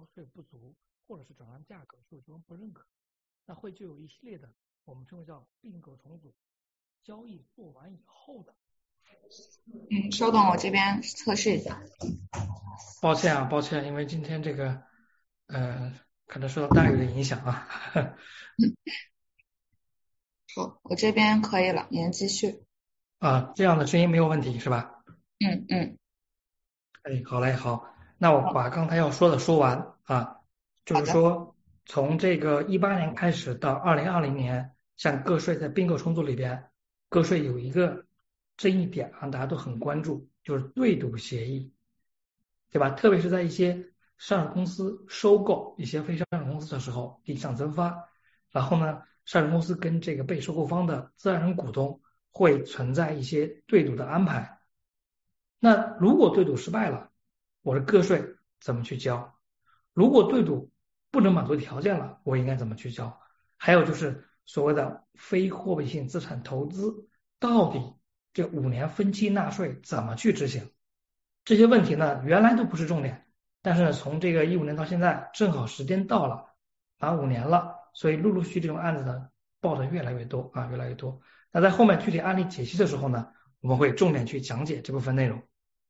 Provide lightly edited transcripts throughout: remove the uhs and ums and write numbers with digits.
税不足，或者是转让价格受中不认可，那会就有一系列的我们称为叫并购重组交易做完以后的。 稍等，我这边测试一下。 抱歉，因为今天这个可能受到大雨的影响啊。 好，我这边可以了，您继续。 这样的声音没有问题是吧？好嘞，好，那我把刚才要说的说完啊，就是说从这个18年开始到2020年，像个税在并购重组里边，个税有一个争议点啊，大家都很关注，就是对赌协议，对吧？特别是在一些上市公司收购一些非上市公司的时候，地上增发，然后呢，上市公司跟这个被收购方的自然人股东会存在一些对赌的安排。那如果对赌失败了，我的个税怎么去交？如果对赌不能满足条件了，我应该怎么去交？还有就是所谓的非货币性资产投资，到底这5年分期纳税怎么去执行？这些问题呢，原来都不是重点，但是呢，从这个15年到现在，正好时间到了，满5年了，所以陆陆续续这种案子呢报的越来越多啊，越来越多。那在后面具体案例解析的时候呢，我们会重点去讲解这部分内容。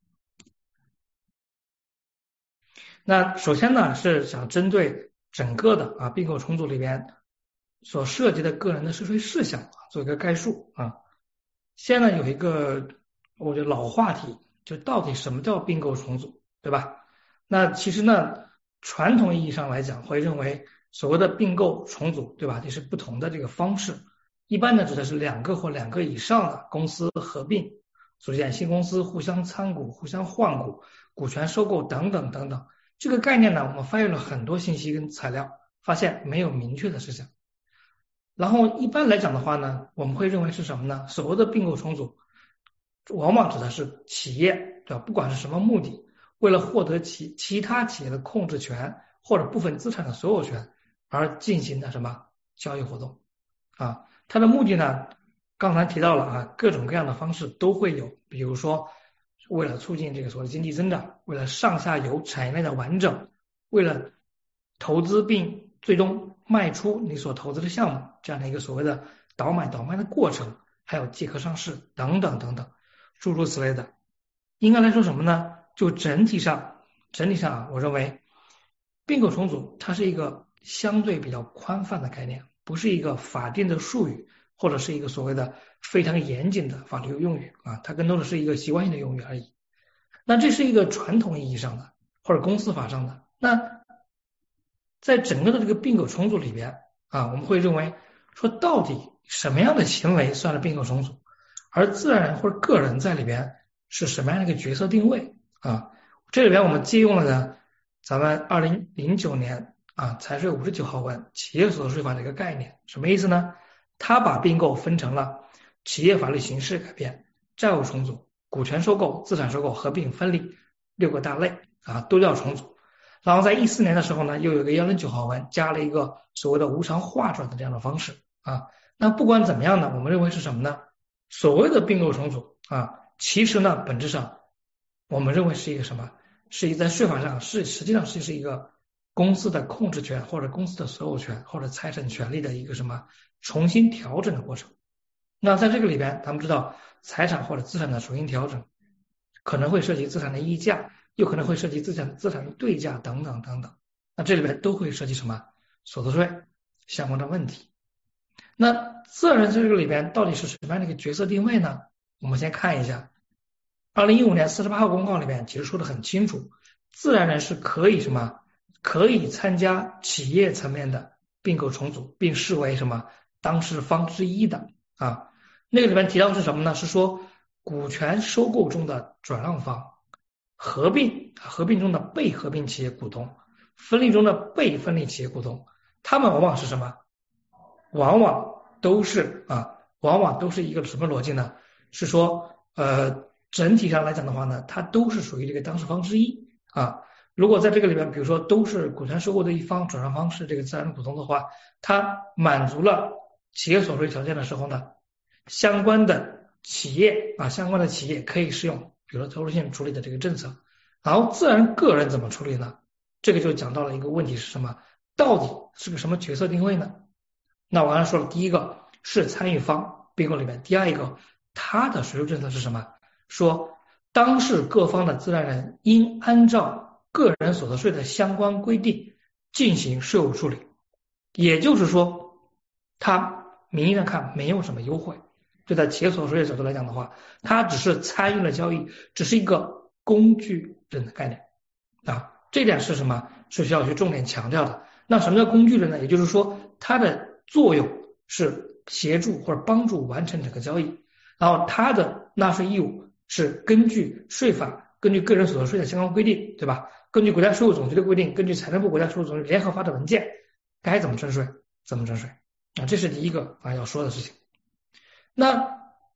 那首先呢，是想针对整个的并购重组里边所涉及的个人的涉税事项做一个概述啊。现在有一个我觉得老话题，就到底什么叫并购重组，对吧？那其实呢，传统意义上来讲，会认为所谓的并购重组，对吧？这是不同的这个方式，一般呢指的是2个或2个以上的公司合并，组建新公司，互相参股、互相换股、股权收购等等等等。这个概念呢，我们翻阅了很多信息跟材料，发现没有明确的事项。然后一般来讲的话呢，我们会认为是什么呢？所谓的并购重组，往往指的是企业，对吧？不管是什么目的，为了获得其他企业的控制权或者部分资产的所有权而进行的什么交易活动啊？它的目的呢，刚才提到了各种各样的方式都会有，比如说为了促进这个所谓的经济增长，为了上下游产业链的完整，为了投资并最终卖出你所投资的项目，这样的一个所谓的倒买倒卖的过程，还有借壳上市等等等等，诸如此类的。应该来说什么呢？就整体上我认为并购重组它是一个相对比较宽泛的概念，不是一个法定的术语，或者是一个所谓的非常严谨的法律用语它更多的是一个习惯性的用语而已。那这是一个传统意义上的或者公司法上的。那在整个的这个并购重组里边我们会认为说到底什么样的行为算是并购重组，而自然人或者个人在里边是什么样的一个角色定位这里边我们借用了呢咱们2009年财税59号文企业所得税法的一个概念，什么意思呢？它把并购分成了企业法律形式改变、债务重组、股权收购、资产收购、合并分立6个大类都叫重组。然后在14年的时候呢，又有个109号文加了一个所谓的无偿划转的这样的方式那不管怎么样呢，我们认为是什么呢？所谓的并购重组其实呢本质上我们认为是一个什么？是一个在税法上实际上是一个公司的控制权或者公司的所有权或者财产权利的一个什么重新调整的过程。那在这个里边，咱们知道财产或者资产的重新调整，可能会涉及资产的溢价，又可能会涉及资产的对价等等等等。那这里边都会涉及什么所得税相关的问题。那自然人在这个里边到底是什么样的一个角色定位呢？我们先看一下2015年48号公告里面其实说的很清楚，自然人是可以什么？可以参加企业层面的并购重组，并视为什么当事方之一的那个里面提到是什么呢？是说股权收购中的转让方、合并中的被合并企业股东、分立中的被分立企业股东，他们往往是什么？往往都是一个什么逻辑呢？是说整体上来讲的话呢，它都是属于这个当事方之一如果在这个里边，比如说都是股权收购的一方，转让方是这个自然人股东的话，它满足了企业所得税条件的时候呢，相关的企业可以适用比如说特殊性处理的这个政策。然后自然个人怎么处理呢？ 这个就讲到了一个问题是什么？到底是个什么角色定位呢？那我刚才说了，第一个是参与方并购里面，第二一个它的税收政策是什么？说当事各方的自然人应按照个人所得税的相关规定进行税务处理，也就是说，它名义上看没有什么优惠。对待企业所得税的角度来讲的话，它只是参与了交易，只是一个工具人的概念啊，这点是什么？是需要去重点强调的。那什么叫工具人呢？也就是说，它的作用是协助或者帮助完成整个交易，然后它的纳税义务是根据税法、根据个人所得税的相关规定，对吧？根据国家税务总局的规定，根据财政部国家税务总局联合发的文件，该怎么征税怎么征税啊，这是第一个要说的事情。那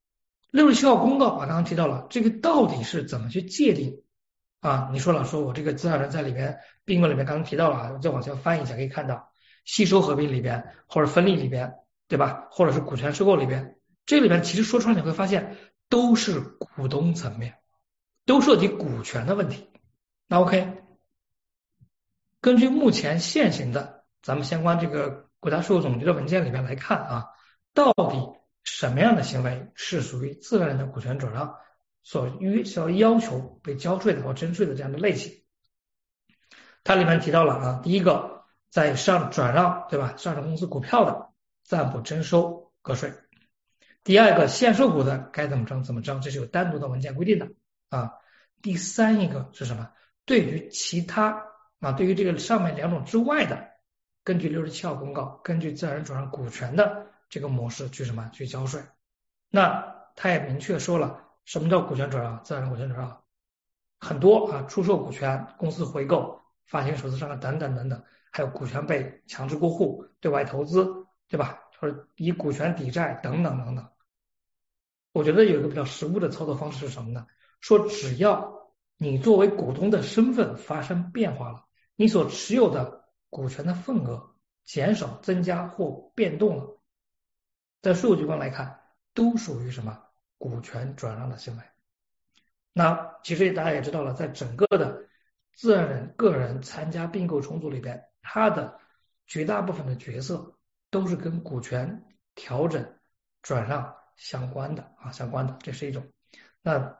67号公告刚刚提到了，这个到底是怎么去界定啊？你说了，说我这个自然人在里面并购里面刚刚提到了，再往下翻一下可以看到，吸收合并里边或者分立里边，对吧？或者是股权收购里边，这里边其实说穿了你会发现都是股东层面，都涉及股权的问题。那 OK， 根据目前现行的咱们相关这个国家税务总局的文件里面来看啊，到底什么样的行为是属于自然人的股权转让所要求被交税的或征税的这样的类型？它里面提到了啊，第一个在转让对吧，上市公司股票的暂不征收个税。第二个限售股的该怎么征，这是有单独的文件规定的啊。第三一个是什么？对于其他啊，对于这个上面两种之外的，根据67号公告，根据自然人转让股权的这个模式去交税。那他也明确说了，什么叫股权转让？自然人股权转让很多啊，出售股权、公司回购、发行首次上市等等等等，还有股权被强制过户、对外投资，对吧？或者以股权抵债等等等等。我觉得有一个比较实务的操作方式是什么呢？说只要你作为股东的身份发生变化了，你所持有的股权的份额减少、增加或变动了，在税务局观来看，都属于什么股权转让的行为。那其实大家也知道了，在整个的自然人个人参加并购重组里边，它的绝大部分的角色都是跟股权调整、转让相关的，这是一种。那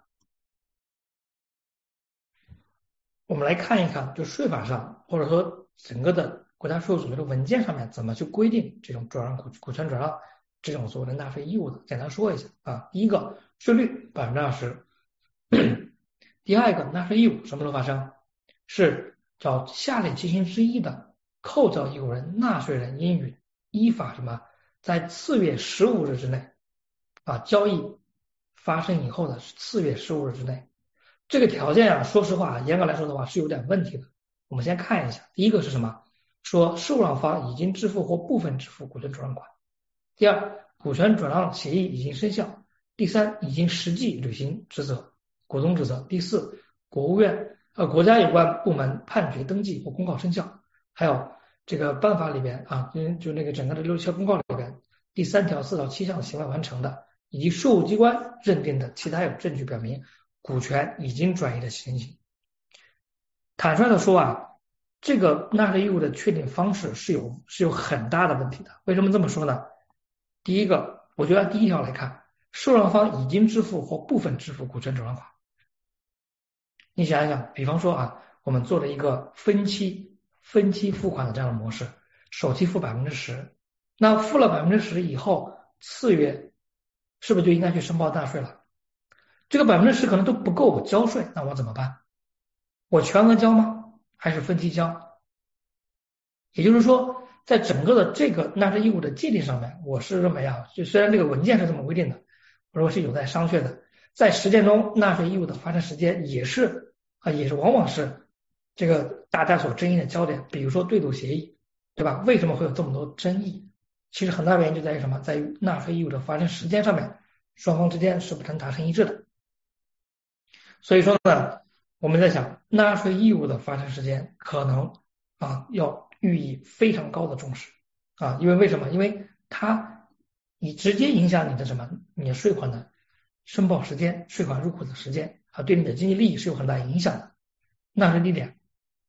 我们来看一看，就税法上或者说整个的国家税务总局的文件上面怎么去规定这种转让股权转让这种所谓的纳税义务的，简单说一下啊。第一个，税率20%。第二个，纳税义务什么时候发生？是叫下列情形之一的扣缴义务人、纳税人应依法在次月15日之内啊，交易发生以后的次月15日之内。这个条件啊，说实话，严格来说的话是有点问题的。我们先看一下，第一个是什么？说受让方已经支付或部分支付股权转让款。第二，股权转让协议已经生效。第三，已经实际履行职责，股东职责。第四，国家有关部门判决登记或公告生效。还有这个办法里边啊，就那个整个的67公告里边，第3条4到7项行为完成的，以及税务机关认定的其他有证据表明股权已经转移的情形。坦率的说啊，这个纳税义务的确定方式是有很大的问题的。为什么这么说呢？第一个，我觉得按第1条来看，受让方已经支付或部分支付股权转让款。你想一想，比方说啊，我们做了一个分期付款的这样的模式，首期付10%，那付了10%以后，次月是不是就应该去申报纳税了？这个10%可能都不够我交税，那我怎么办？我全额交吗？还是分期交？也就是说，在整个的这个纳税义务的界定上面，我是认为啊，就虽然这个文件是这么规定的，我认为是有待商榷的。在实践中，纳税义务的发生时间也是往往是这个大家所争议的焦点。比如说对赌协议，对吧？为什么会有这么多争议？其实很大原因就在于什么？在于纳税义务的发生时间上面，双方之间是不能达成一致的。所以说呢，我们在想，纳税义务的发生时间可能要予以非常高的重视啊，因为为什么？因为你直接影响你的税款的申报时间、税款入库的时间啊，对你的经济利益是有很大影响的。纳税地点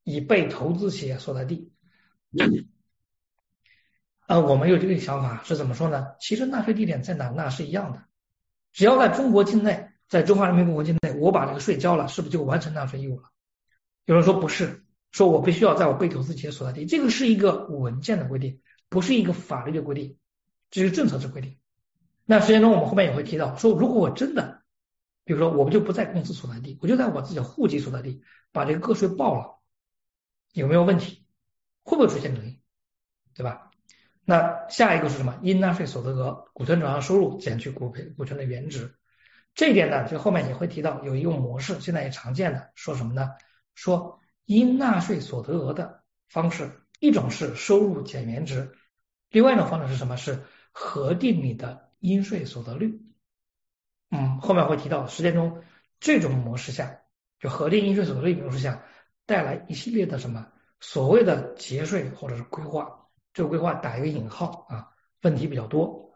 已被投资企业所在地。我们有这个想法是怎么说呢？其实纳税地点在哪那是一样的，只要在中国境内，在中华人民共和国境内，我把这个税交了，是不是就完成纳税义务了？有人说不是，说我必须要在我被投资企业所在地，这个是一个文件的规定，不是一个法律的规定，这是政策之规定。那实践中我们后面也会提到，说如果我真的，比如说我们就不在公司所在地，我就在我自己的户籍所在地把这个个税报了，有没有问题？会不会出现争议？对吧？那下一个是什么？应纳税所得额、股权转让收入减去股权的原值。这一点呢，就后面也会提到有一个模式，现在也常见的，说什么呢？说应纳税所得额的方式，一种是收入减原值，另外一种方式是什么？是核定你的应税所得率。后面会提到实践中这种模式下，就核定应税所得率模式下，带来一系列的什么所谓的节税或者是规划。这个规划打一个引号啊，问题比较多。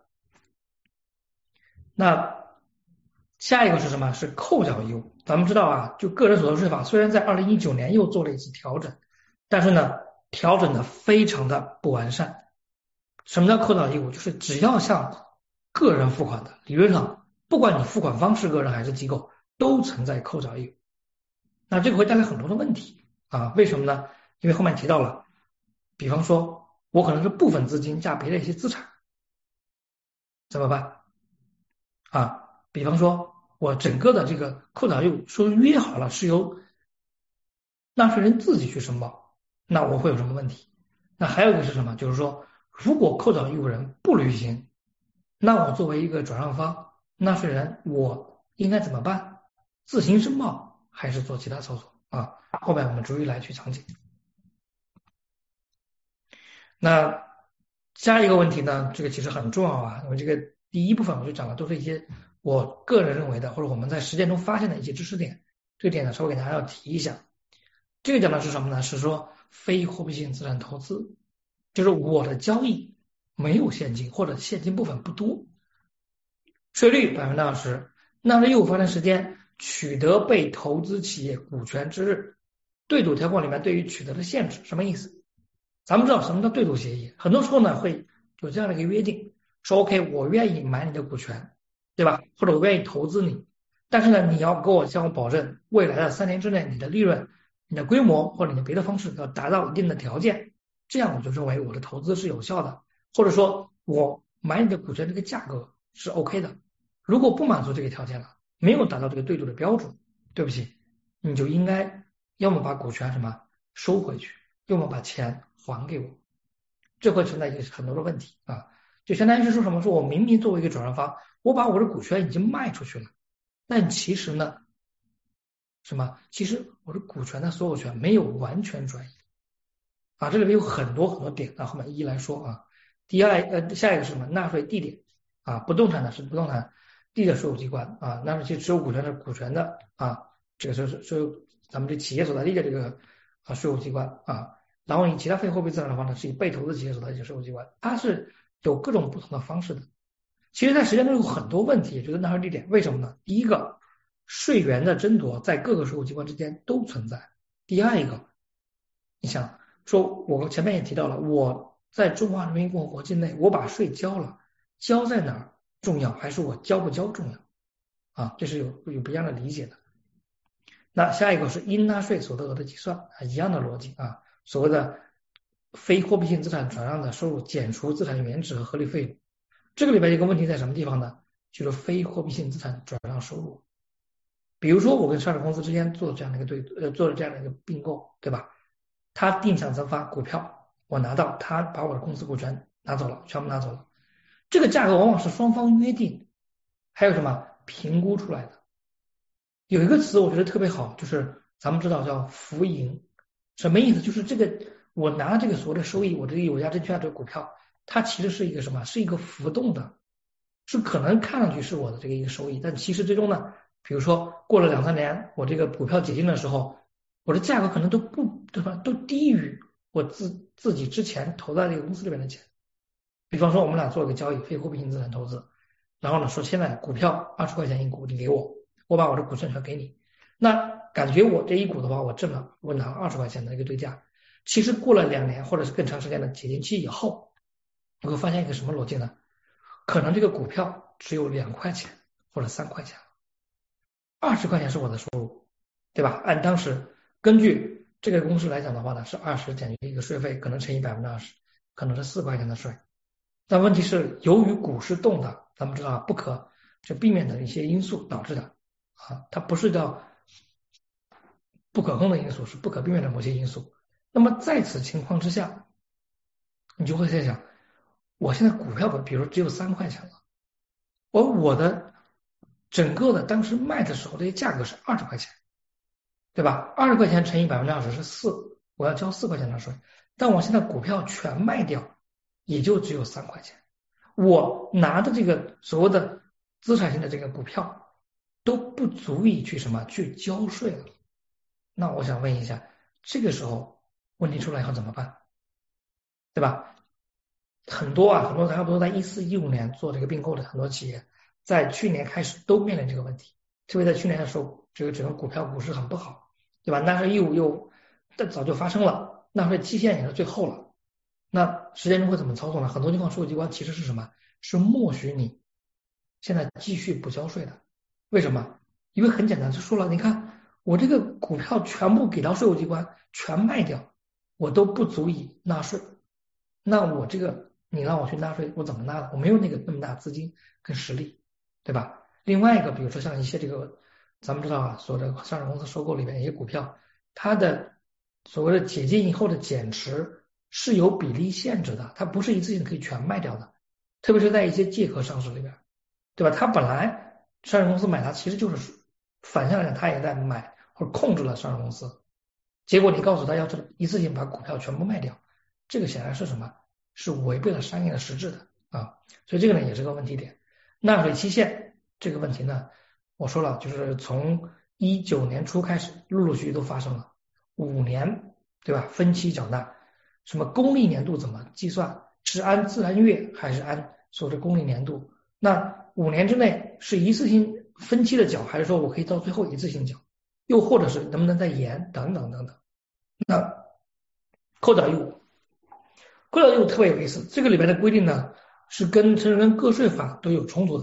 那下一个是什么？是扣缴义务。咱们知道啊，就个人所得税法虽然在2019年又做了一次调整，但是呢，调整的非常的不完善。什么叫扣缴义务？就是只要向个人付款的，理论上不管你付款方是个人还是机构，都存在扣缴义务。那这个会带来很多的问题啊，为什么呢？因为后面提到了，比方说我可能是部分资金加别的一些资产，怎么办？比方说我整个的这个扣缴义务说约好了是由纳税人自己去申报，那我会有什么问题？那还有一个是什么？就是说如果扣缴义务人不履行，那我作为一个转让方，纳税人我应该怎么办？自行申报还是做其他操作啊？后面我们逐一来去讲解。那下一个问题呢，这个其实很重要啊，因为这个第一部分我就讲的都是一些我个人认为的，或者我们在实践中发现的一些知识点，这点呢稍微给大家要提一下。这个讲的是什么呢？是说非货币性资产投资，就是我的交易没有现金或者现金部分不多，税率20%，纳税义务发生时间取得被投资企业股权之日，对赌条款里面对于取得的限制，什么意思？咱们知道什么叫对赌协议，很多时候呢会有这样的一个约定，说 OK 我愿意买你的股权，对吧？或者我愿意投资你，但是呢你要向我保证未来的3年之内你的利润、你的规模或者你的别的方式要达到一定的条件，这样我就认为我的投资是有效的，或者说我买你的股权这个价格是 OK 的。如果不满足这个条件了，没有达到这个对赌的标准，对不起，你就应该要么把股权什么收回去，要么把钱还给我，这会存在一个很多的问题啊，就相当于是说什么？说我明明作为一个转让方，我把我的股权已经卖出去了，但其实呢，什么？其实我的股权的所有权没有完全转移啊，这里面有很多点，那后面一一来说啊。下一个是什么？纳税地点啊，不动产的是不动产地的税务机关啊，纳税其持有股权的股权的啊，这个是咱们这企业所在地的这个税务机关啊。然后以其他非货币资产的话呢，是以被投资企业所在地税务机关，它是有各种不同的方式的。其实，在实践中有很多问题，就是纳税地点，为什么呢？第一个，税源的争夺在各个税务机关之间都存在。第二一个，你想说，我前面也提到了，我在中华人民共和国境内，我把税交了，交在哪儿重要，还是我交不交重要啊？这是有不一样的理解的。那下一个是应纳税所得额的计算一样的逻辑啊。所谓的非货币性资产转让的收入减除资产原值和合理费用，这个里边一个问题在什么地方呢？就是非货币性资产转让收入。比如说我跟上市公司之间做了这样的一个并购，对吧？他定向增发股票，我拿到，他把我的公司股权拿走了，全部拿走了。这个价格往往是双方约定，还有什么评估出来的。有一个词我觉得特别好，就是咱们知道叫浮盈。什么意思？就是这个我拿这个所谓的收益，我这个有价证券这个股票，它其实是一个什么？是一个浮动的，是可能看上去是我的这个一个收益，但其实最终呢，比如说过了2-3年，我这个股票解禁的时候，我的价格可能都低于我自己之前投在这个公司里面的钱。比方说我们俩做一个交易，非货币性资产投资，然后呢说现在股票20块钱一股，你给我，我把我的股权权给你。那感觉我这一股的话，我拿了20块钱的一个对价，其实过了2年或者是更长时间的解禁期以后，我会发现一个什么逻辑呢？可能这个股票只有2块钱或者3块钱，20块钱是我的收入，对吧？按当时根据这个公式来讲的话呢，是20减去一个税费，可能乘以20%，可能是4块钱的税。但问题是，由于股市动荡，咱们知道不可就避免的一些因素导致的啊，它不是叫不可控的因素，是不可避免的某些因素。那么在此情况之下，你就会在想，我现在股票比如只有3块钱了，我的整个的当时卖的时候这些价格是20块钱，对吧？20块钱乘以20%是4，我要交4块钱的税。但我现在股票全卖掉，也就只有3块钱。我拿的这个所谓的资产性的这个股票都不足以去去交税了。那我想问一下，这个时候问题出来以后怎么办？对吧？很多差不多在14、15年做这个并购的很多企业，在去年开始都面临这个问题。特别在去年的时候，这个整个股市很不好，对吧？纳税义务又早就发生了，纳税期限也是最后了。那时间中会怎么操作呢？很多情况税务机关其实是什么？是默许你现在继续不交税的。为什么？因为很简单，就说了，你看我这个股票全部给到税务机关，全卖掉，我都不足以纳税。那我这个你让我去纳税，我怎么纳呢？我没有那么大资金跟实力，对吧？另外一个，比如说像一些这个咱们知道所有的上市公司收购里面一些股票，它的所谓的解禁以后的减持是有比例限制的，它不是一次性可以全卖掉的，特别是在一些借壳上市里边，对吧？它本来上市公司买它其实就是反向来讲，它也在买或者控制了上市公司，结果你告诉他要一次性把股票全部卖掉，这个显然是什么？是违背了商业的实质的啊，所以这个呢也是个问题点。纳税期限这个问题呢，我说了，就是从19年初开始，陆陆续续都发生了5年，对吧？分期缴纳，什么公历年度怎么计算？是按自然月还是按所谓的公历年度？那5年之内是一次性分期的缴，还是说我可以到最后一次性缴？又或者是能不能再延等等等等？那扣缴义务。扣缴义务特别有意思，这个里面的规定呢是跟个税法都有冲突的。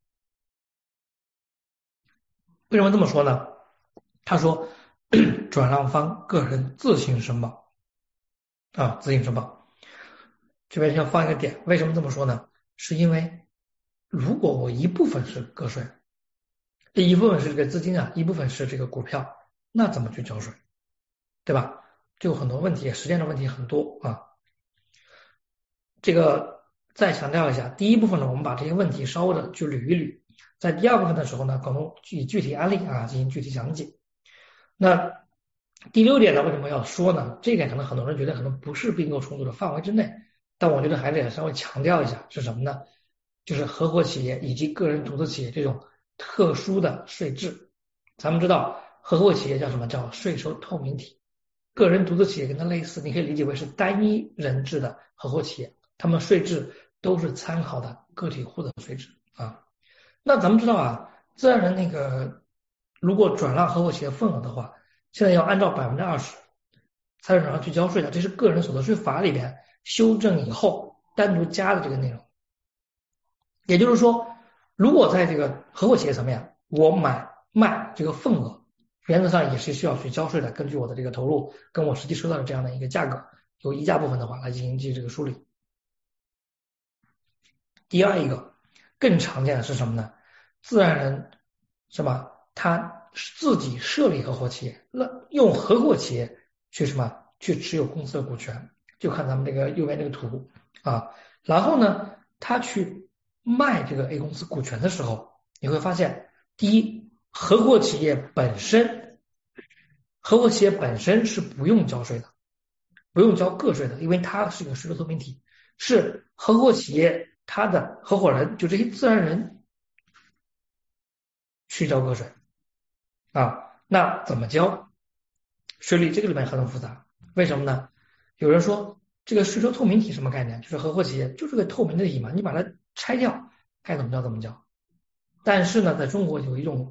为什么这么说呢？他说转让方个人自行申报啊，自行申报。这边先放一个点，为什么这么说呢？是因为如果我一部分是个税，一部分是这个资金啊，一部分是这个股票，那怎么去交税？对吧？就有很多问题，时间的问题很多啊。这个再强调一下，第一部分呢，我们把这些问题稍微的去捋一捋，在第二部分的时候呢，可能以具体案例啊进行具体讲解。那第6点呢，为什么要说呢？这一点可能很多人觉得可能不是并购重组的范围之内，但我觉得还得稍微强调一下是什么呢？就是合伙企业以及个人独资企业这种特殊的税制。咱们知道合伙企业叫什么？叫税收透明体。个人独资企业跟它类似，你可以理解为是单一人制的合伙企业，他们税制都是参考的个体户的税制啊。那咱们知道啊，自然人那个如果转让合伙企业份额的话，现在要按照20%财产转让去交税的，这是个人所得税法里边修正以后单独加的这个内容。也就是说，如果在这个合伙企业层面，我卖这个份额，原则上也是需要去交税的，根据我的这个投入跟我实际收到的这样的一个价格，有溢价部分的话来进行这个梳理。第二一个更常见的是什么呢？自然人是吧？他自己设立合伙企业，那用合伙企业去持有公司的股权，就看咱们这个右边这个图啊。然后呢，他去卖这个 A 公司股权的时候，你会发现，第一，合伙企业本身是不用交税的，不用交个税的，因为它是一个税收透明体，是合伙企业它的合伙人，就这些自然人去交个税啊。那怎么交？税率这个里面很复杂，为什么呢？有人说这个税收透明体什么概念？就是合伙企业就是个透明的体嘛，你把它拆掉，该怎么交怎么交。但是呢，在中国有一种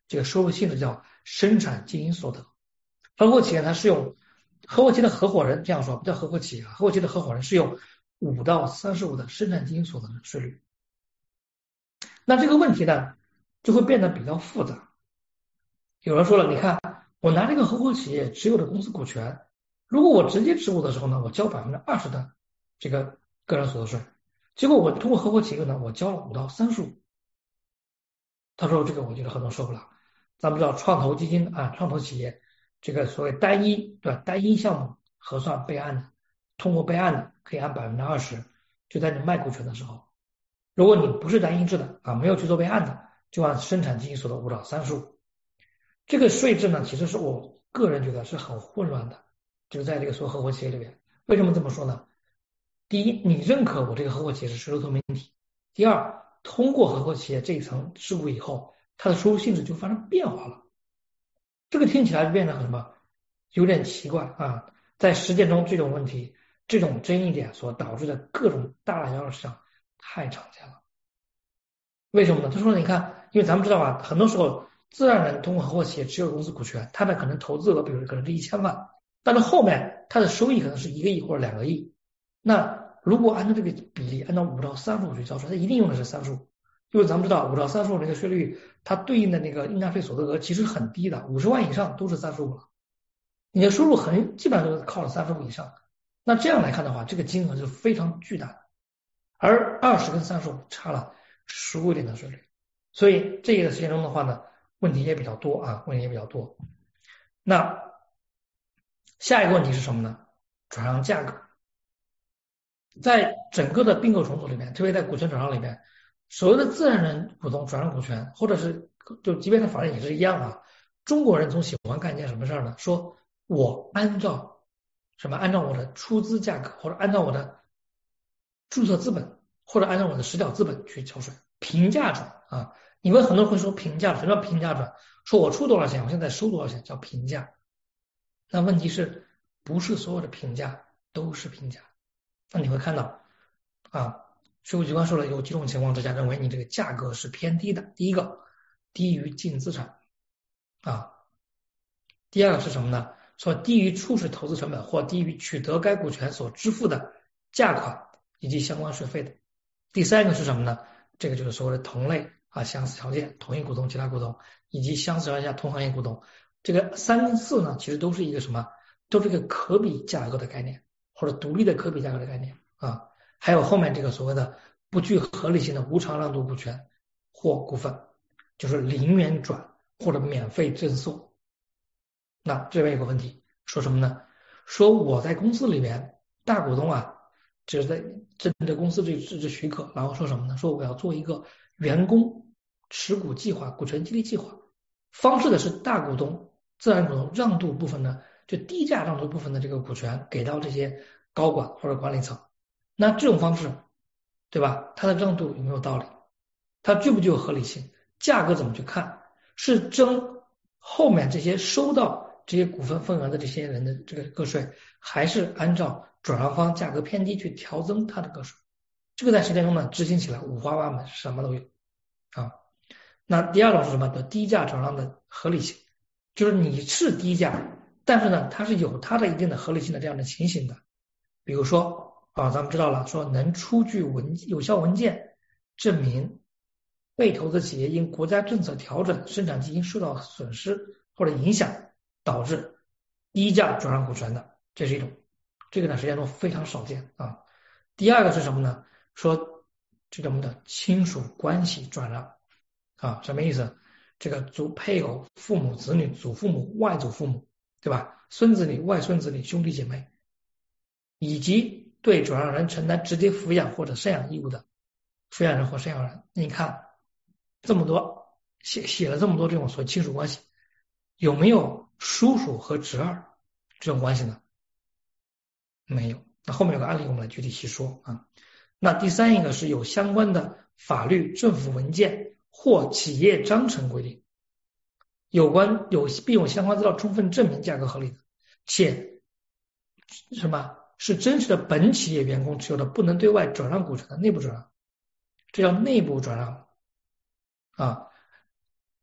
这个收入性质叫生产经营所得。合伙企业它是用合伙企业的合伙人这样说，不叫合伙企业啊，合伙企业的合伙人是用5到35的生产经营所得的税率。那这个问题呢就会变得比较复杂。有人说了，你看我拿这个合伙企业持有的公司股权，如果我直接持股的时候呢，我交20%的这个个人所得税，结果我通过合伙企业呢，我交了5到35%。他说这个我觉得很多受不了。咱们知道创投基金啊，创投企业这个所谓单一项目核算备案的，通过备案的可以按20%，就在你卖股权的时候。如果你不是单一制的啊，没有去做备案的，就按生产经营所得5到35%。这个税制呢，其实是我个人觉得是很混乱的，就是在这个所有合伙企业里边。为什么这么说呢？第一，你认可我这个合伙企业是税收透明体；第二，通过合伙企业这一层事故以后，它的收入性质就发生变化了。这个听起来就变得很什么，有点奇怪啊。在实践中，这种问题、这种争议点所导致的各种大大小小的事情太常见了。为什么呢？他说你看，因为咱们知道啊，很多时候自然人通过合伙企业持有公司股权，他的可能投资额比如可能是1000万，但是后面他的收益可能是1个亿或者2个亿。那如果按照这个比例，按照5到35去交税，它一定用的是35%。因为咱们知道5到35%这个税率，它对应的那个应纳税所得额其实很低的，50万以上都是35%了。你的收入基本上都是靠了35%以上。那这样来看的话，这个金额是非常巨大的，而20跟35%差了15点的税率。所以这个实践中的话呢，问题也比较多啊，问题也比较多。那下一个问题是什么呢？转让价格。在整个的并购重组里面，特别在股权转让里面，所谓的自然人股东转让股权，或者是就即便是法人也是一样啊。中国人总喜欢干一件什么事呢？说我按照我的出资价格，或者按照我的注册资本，或者按照我的实缴资本去交税，平价转啊。你们很多人会说平价，什么叫平价转？说我出多少钱，我现在收多少钱叫平价。那问题是不是所有的平价都是平价？那你会看到啊，税务机关说了，有几种情况之下认为你这个价格是偏低的。第一个，低于净资产啊。第二个是什么呢？说低于初始投资成本或低于取得该股权所支付的价款以及相关税费的。第三个是什么呢？这个就是所谓的同类啊相似条件，同一股东、其他股东以及相似条件下同行业股东。这个3跟4呢，其实都是一个什么？都是一个可比价格的概念，或者独立的可比价格的概念啊。还有后面这个所谓的不具合理性的无偿让渡股权或股份，就是零元转或者免费赠送。那这边有个问题，说什么呢？说我在公司里面大股东啊，就是在征得公司这许可，然后说什么呢？说我要做一个员工持股计划、股权激励计划，方式的是大股东、自然股东让渡部分呢，就低价让渡部分的这个股权给到这些高管或者管理层。那这种方式，对吧？它的让渡有没有道理？它具不具有合理性？价格怎么去看？是征后面这些收到这些股份份额的这些人的这个个税，还是按照转让方价格偏低去调增他的个税？这个在实践中呢，执行起来五花八门，什么都有啊。那第二种是什么？低价转让的合理性，就是你是低价，但是呢，它是有它的一定的合理性的这样的情形的。比如说啊，咱们知道了，说能出具有效文件证明被投资企业因国家政策调整生产基因受到损失或者影响，导致低价转让股权的，这是一种，这个呢实践中非常少见啊。第二个是什么呢？说这种的亲属关系转让啊，什么意思？这个配偶、父母、子女、祖父母、外祖父母，对吧？孙子女、外孙子女、兄弟姐妹，以及对转让人承担直接抚养或者赡养义务的抚养人或赡养人。你看这么多写了这么多这种所谓亲属关系，有没有叔叔和侄儿这种关系呢？没有。那后面有个案例我们来具体细说啊。那第三一个是有相关的法律、政府文件或企业章程规定，并有相关资料充分证明价格合理的，且什么是真实的本企业员工持有的不能对外转让股权的内部转让，这叫内部转让啊。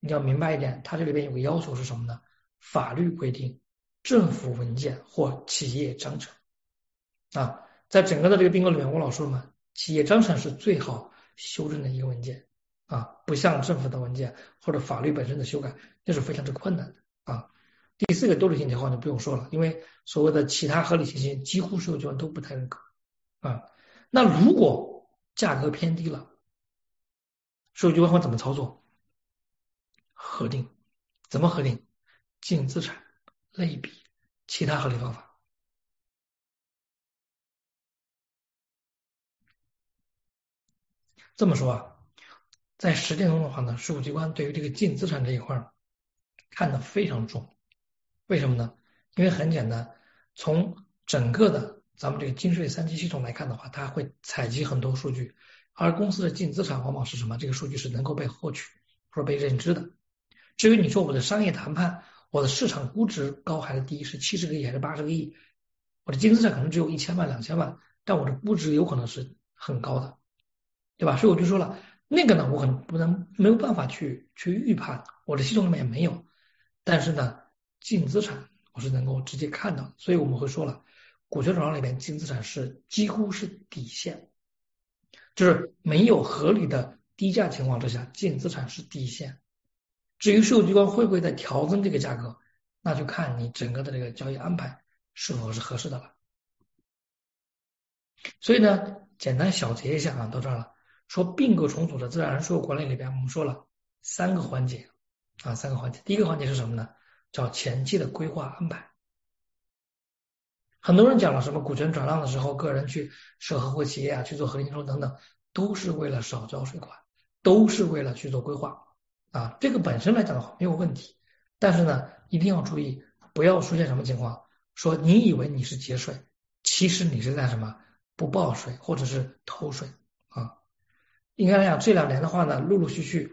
你要明白一点，它这里边有个要求是什么呢？法律规定政府文件或企业章程啊，在整个的这个并购里面，我老说嘛，企业章程是最好修正的一个文件啊，不像政府的文件或者法律本身的修改，这是非常之困难的啊。第四个多理性条款就不用说了，因为所谓的其他合理情形，几乎税务机关都不太认可啊。那如果价格偏低了，税务机关会怎么操作？核定，怎么核定？净资产、类比、其他合理方法。这么说啊，在实践中的话呢，税务机关对于这个净资产这一块看得非常重。为什么呢？因为很简单，从整个的咱们这个金税3级系统来看的话，它会采集很多数据，而公司的净资产往往是什么？这个数据是能够被获取或者被认知的。至于你说我的商业谈判，我的市场估值高还是低，是70个亿还是80个亿，我的净资产可能只有1000万、2000万，但我的估值有可能是很高的，对吧？所以我就说了，那个呢，我可能没有办法去预判，我的系统里面也没有，但是呢，净资产我是能够直接看到的，所以我们会说了，股权转让里边净资产是几乎是底线，就是没有合理的低价情况之下，净资产是底线。至于税务机关会不会再调增这个价格，那就看你整个的这个交易安排是否是合适的了。所以呢，简单小结一下啊，到这儿了。说并购重组的自然人税务管理里边，我们说了3个环节啊，3个环节。第一个环节是什么呢？叫前期的规划安排。很多人讲了什么股权转让的时候，个人去设合伙企业啊，去做合营收等等，都是为了少交税款，都是为了去做规划啊。这个本身来讲的话没有问题，但是呢，一定要注意，不要出现什么情况，说你以为你是节税，其实你是在什么不报税或者是偷税啊。应该来讲，这2年的话呢，陆陆续续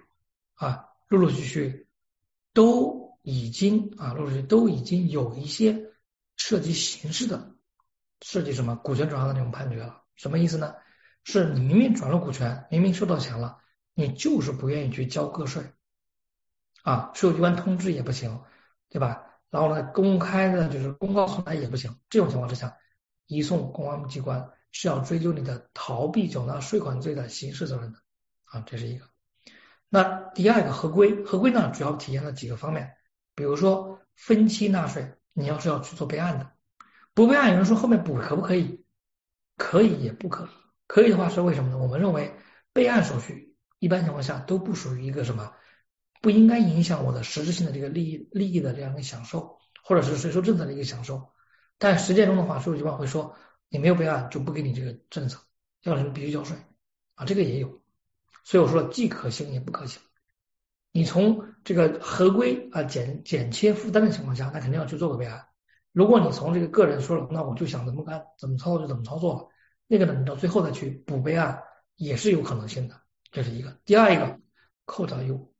都已经有一些涉及刑事的，涉及什么股权转让的那种判决了。什么意思呢？是你明明转了股权，明明收到钱了，你就是不愿意去交个税啊，税务机关通知也不行，对吧？然后呢，公开的就是公告出来也不行，这种情况之下，移送公安机关是要追究你的逃避缴纳税款罪的刑事责任的啊，这是一个。那第二个合规呢，主要体现了几个方面，比如说分期纳税，你要去做备案的，不备案有人说后面补可不可以？可以也不可以。可以的话是为什么呢？我们认为备案手续一般情况下都不属于一个什么，不应该影响我的实质性的这个利益的这样一个享受，或者是税收政策的一个享受。但实践中的话，税务机关会说你没有备案就不给你这个政策，要人必须交税啊，这个也有。所以我说既可行也不可行。你从这个合规啊减轻负担的情况下，那肯定要去做个备案。如果你从这个个人说了，那我就想怎么干，怎么操作就怎么操作了，那个呢，你到最后再去补备案也是有可能性的，这是一个。第二一个，扣缴义务，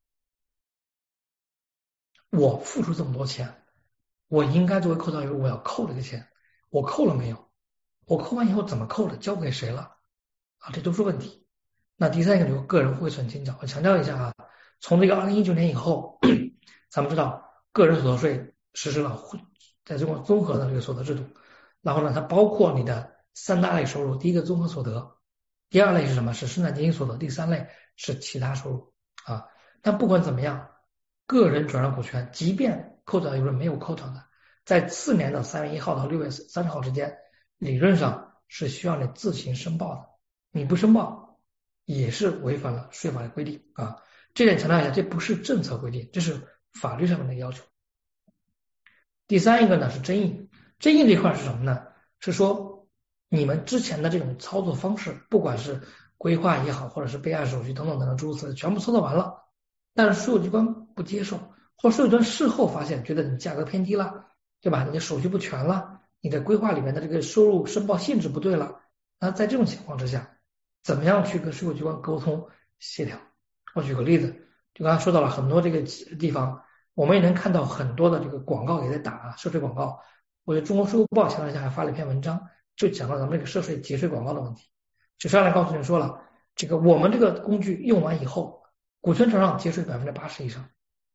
我付出这么多钱，我应该作为扣缴义务，我要扣这个钱，我扣了没有？我扣完以后怎么扣的？交给谁了？啊，这都是问题。那第三个就是个人汇损清缴，我强调一下啊，从这个2019年以后，咱们知道个人所得税实施了在中国综合的这个所得制度，然后呢，它包括你的3大类收入，第一个综合所得，第2类是什么？是生产经营所得，第3类是其他收入啊。但不管怎么样，个人转让股权，即便扣缴有人没有扣缴的，在次年的3月1号到6月30号之间，理论上是需要你自行申报的，你不申报也是违反了税法的规定啊。这点强调一下，这不是政策规定，这是法律上面的要求。第三一个呢是争议这一块是什么呢？是说你们之前的这种操作方式，不管是规划也好，或者是备案手续等等等等诸如此类，全部操作完了，但是税务机关不接受，或税务机关事后发现觉得你价格偏低了，对吧？你的手续不全了，你的规划里面的这个收入申报性质不对了，那在这种情况之下，怎么样去跟税务机关沟通协调？我举个例子，就刚才说到了很多这个地方，我们也能看到很多的这个广告也在打涉税广告。我觉得中国税务报前段时间还发了一篇文章，就讲到咱们这个涉税节税广告的问题。就上来告诉你说了，这个我们这个工具用完以后，股权转让节税80%以上，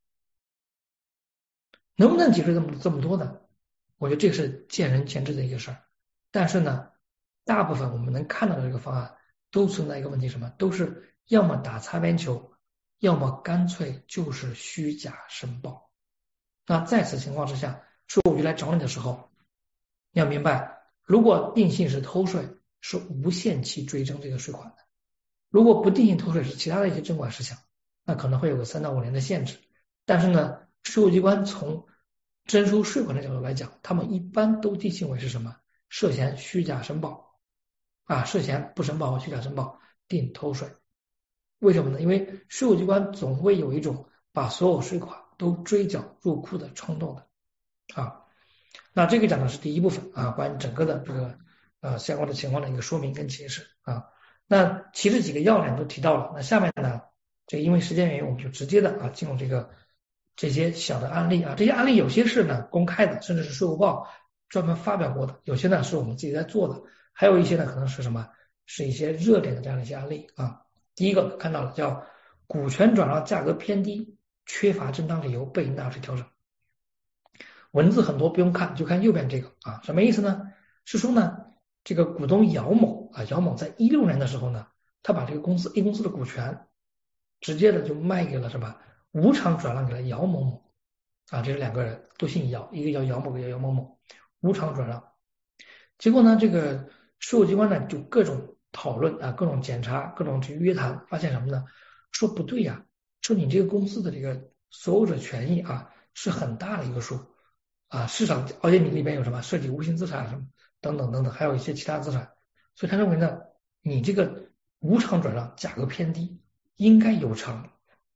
能不能节税这么多呢？我觉得这个是见仁见智的一个事儿。但是呢，大部分我们能看到的这个方案都存在一个问题，什么？都是要么打擦边球，要么干脆就是虚假申报。那在此情况之下，税务局来找你的时候，你要明白，如果定性是偷税，是无限期追征这个税款的；如果不定性偷税，是其他的一些征管事项，那可能会有个3到5年的限制。但是呢，税务机关从征收税款的角度来讲，他们一般都定性为是什么？涉嫌虚假申报啊，涉嫌不申报和虚假申报定偷税。为什么呢？因为税务机关总会有一种把所有税款都追缴入库的冲动的啊。那这个讲的是第一部分啊，关于整个的这个相关的情况的一个说明跟解释啊。那其实几个要点都提到了，那下面呢，这因为时间原因，我们就直接的进入这些小的案例啊。这些案例有些是呢公开的，甚至是税务报专门发表过的，有些呢是我们自己在做的，还有一些呢可能是什么，是一些热点的这样的一些案例啊。第一个看到了叫股权转让价格偏低，缺乏正当理由被纳税调整。文字很多不用看，就看右边这个啊，什么意思呢？是说呢，这个股东姚某啊，姚某在16年的时候呢，他把这个A 公司的股权直接的就卖给了什么，无偿转让给了姚某某啊，这是2个人都姓姚，一个叫姚某，一个叫姚某某，无偿转让。结果呢，这个税务机关呢就各种讨论啊，各种检查，各种去约谈，发现什么呢？说不对呀，说你这个公司的这个所有者权益啊是很大的一个数啊，市场，而且你里边有什么涉及无形资产什么等等等等，还有一些其他资产，所以他认为呢，你这个无偿转让价格偏低，应该有偿，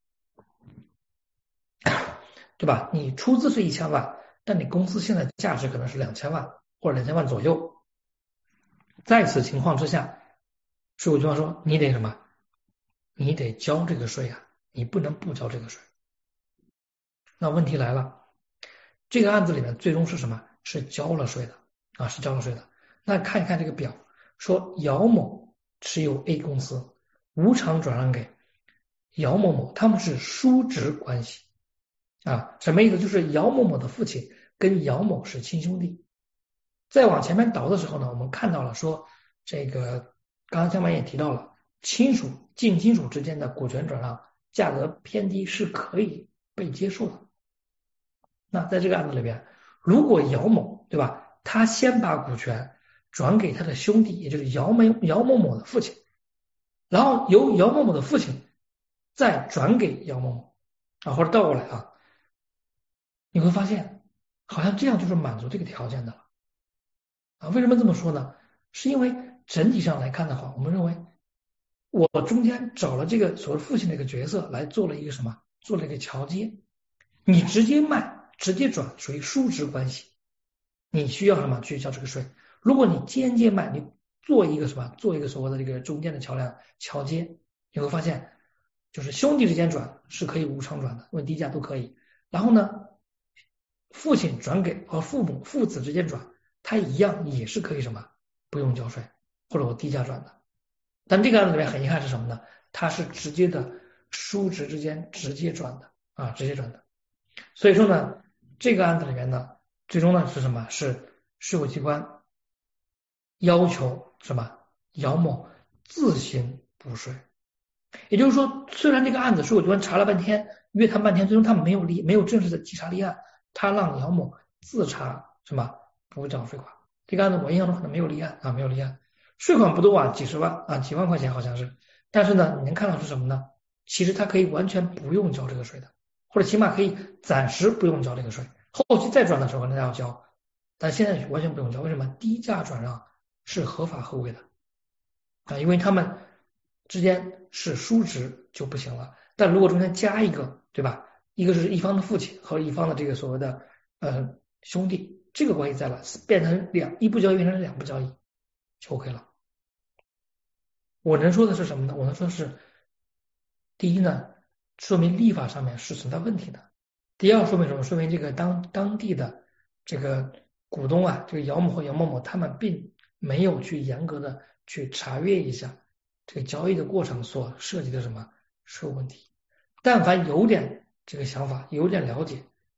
对吧？你出资是1000万，但你公司现在价值可能是2000万或者2000万左右，在此情况之下，税务机关说你得什么？你得交这个税啊，你不能不交这个税。那问题来了，这个案子里面最终是什么？是交了税的啊，是交了税的。那看一看这个表，说姚某持有 A 公司，无偿转让给姚某某，他们是叔侄关系啊，什么意思？就是姚某某的父亲跟姚某是亲兄弟。再往前面倒的时候呢，我们看到了说这个刚刚下面也提到了，近亲属之间的股权转让价格偏低是可以被接受的。那在这个案子里边，如果姚某对吧，他先把股权转给他的兄弟，也就是姚某某的父亲，然后由姚某某的父亲再转给姚某某啊，或者倒过来啊，你会发现好像这样就是满足这个条件的了啊。为什么这么说呢？是因为整体上来看的话，我们认为我中间找了这个所谓父亲这个角色来做了一个什么？做了一个桥接，你直接卖。直接转属于叔侄关系，你需要什么去交这个税？如果你间接卖，你做一个什么？做一个所谓的这个中间的桥梁桥接，你会发现，就是兄弟之间转是可以无偿转的，问低价都可以。然后呢，父亲转给和父子之间转，他一样也是可以什么不用交税，或者我低价转的。但这个案子里面很遗憾是什么呢？它是直接的叔侄之间直接转的啊，直接转的。所以说呢，这个案子里面呢，最终呢是什么？是税务机关要求什么？姚某自行补税。也就是说，虽然这个案子税务机关查了半天，约谈半天，最终他们没有正式的稽查立案，他让姚某自查什么补缴税款。这个案子我印象中可能没有立案啊，没有立案，税款不多啊，几十万啊，几万块钱好像是。但是呢，你能看到是什么呢？其实他可以完全不用交这个税的。或者起码可以暂时不用交这个税，后期再转的时候呢要交，但现在完全不用交。为什么？低价转让是合法合规的啊，因为他们之间是叔侄就不行了。但如果中间加一个，对吧？一个是一方的父亲和一方的这个所谓的兄弟，这个关系在了，变成一步交易变成2步交易就 OK 了。我能说的是什么呢？我能说的是，第一呢，说明立法上面是存在问题的。第二，说明什么？说明这个当地的这个股东啊，这个姚某和姚某某，他们并没有去严格的去查阅一下这个交易的过程所涉及的什么税务问题。但凡有点这个想法，有点了解，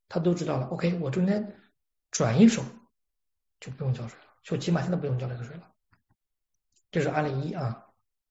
他都知道了 OK 我中间转一手就不用交税了，就起码现在不用交这个税了。这是案例一啊。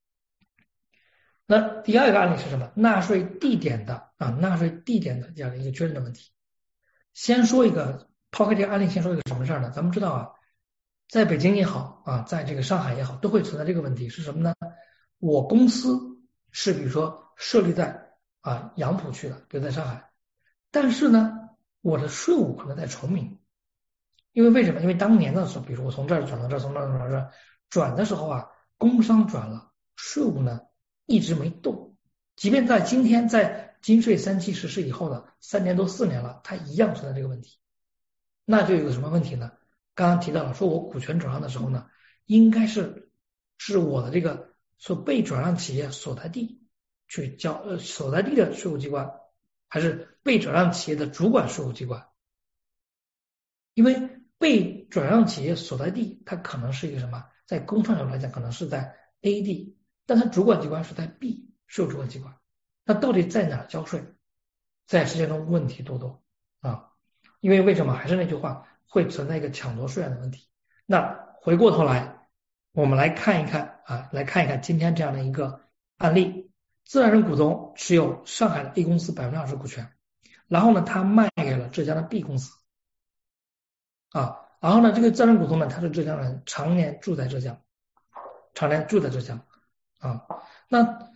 那第二个案例是什么？纳税地点的纳税地点的这样的一个确认的问题。先说一个，抛开这个案例，先说一个什么事儿呢？咱们知道啊，在北京也好啊，在这个上海也好，都会存在这个问题，是什么呢？我公司是比如说设立在杨浦区的，比如在上海，但是呢，我的税务可能在崇明，因为什么？因为当年的时候，比如说我从这儿转到这儿，从这儿转到这儿，转的时候啊，工商转了，税务呢一直没动，即便在今天在金税3期实施以后的3年多4年了，它一样存在这个问题。那就有个什么问题呢？刚刚提到了，说我股权转让的时候呢，应该是我的这个所被转让企业所在地去交所在地的税务机关，还是被转让企业的主管税务机关？因为被转让企业所在地，它可能是一个什么？在工商角度来讲，可能是在 A 地，但它主管机关是在 B 税务主管机关。那到底在哪交税？在实践中问题多多啊！因为什么？还是那句话，会存在一个抢夺税源的问题。那回过头来，我们来看一看今天这样的一个案例：自然人股东持有上海的 A 公司20%股权，然后呢，他卖给了浙江的 B 公司然后呢，这个自然股东呢，他是浙江人，常年住在浙江那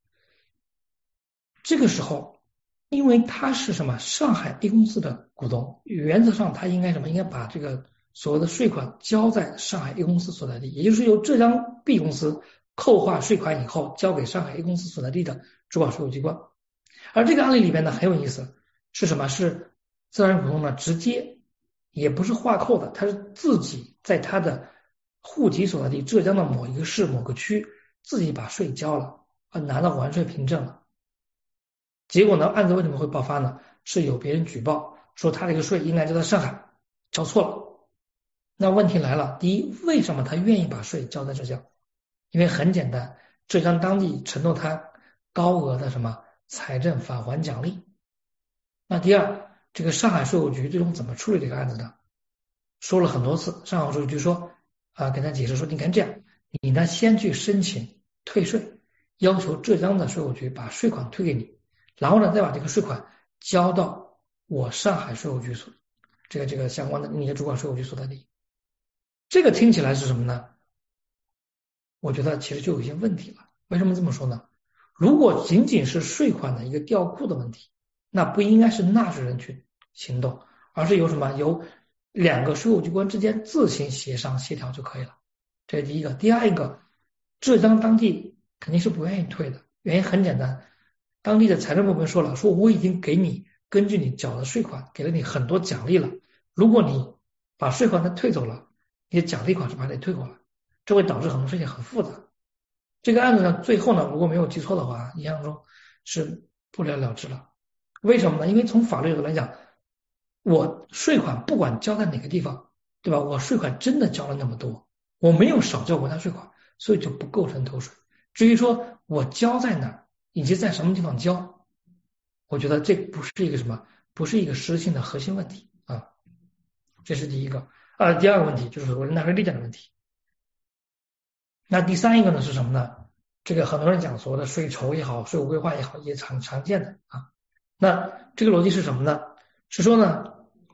这个时候，因为他是什么上海 A 公司的股东，原则上他应该什么？应该把这个所有的税款交在上海 A 公司所在地，也就是由浙江 B 公司扣划税款以后，交给上海 A 公司所在地的主管税务机关。而这个案例里边呢，很有意思，是什么？是自然股东呢直接也不是划扣的，他是自己在他的户籍所在地浙江的某一个市某个区自己把税交了，拿到完税凭证了。结果呢，案子为什么会爆发呢？是有别人举报说他这个税应该交在上海，交错了。那问题来了，第一，为什么他愿意把税交在浙江？因为很简单，浙江当地承诺他高额的什么财政返还奖励。那第二，这个上海税务局最终怎么处理这个案子呢？说了很多次，上海税务局说跟他解释说，你看这样，你呢先去申请退税，要求浙江的税务局把税款退给你，然后呢再把这个税款交到我上海税务局这个相关的你的主管税务局所在地。这个听起来是什么呢？我觉得其实就有一些问题了。为什么这么说呢？如果仅仅是税款的一个调库的问题，那不应该是纳税人去行动，而是由什么？由两个税务机关之间自行协商协调就可以了。这是第一个。第二一个，浙江当地肯定是不愿意退的，原因很简单，当地的财政部门说了，说我已经给你根据你缴的税款给了你很多奖励了，如果你把税款再退走了，你的奖励款是把它退过来，这会导致很多事情很复杂。这个案子呢，最后呢，如果没有记错的话，印象中是不了了之了。为什么呢？因为从法律角度来讲，我税款不管交在哪个地方，对吧？我税款真的交了那么多，我没有少交国家税款，所以就不构成偷税。至于说我交在哪儿，以及在什么地方交，我觉得这不是一个什么，不是一个实质性的核心问题啊。这是第一个。第二个问题就是所谓的纳税地点的问题。那第三一个呢是什么呢？这个很多人讲所谓的税筹也好，税务规划也好，也常见的啊。那这个逻辑是什么呢？是说呢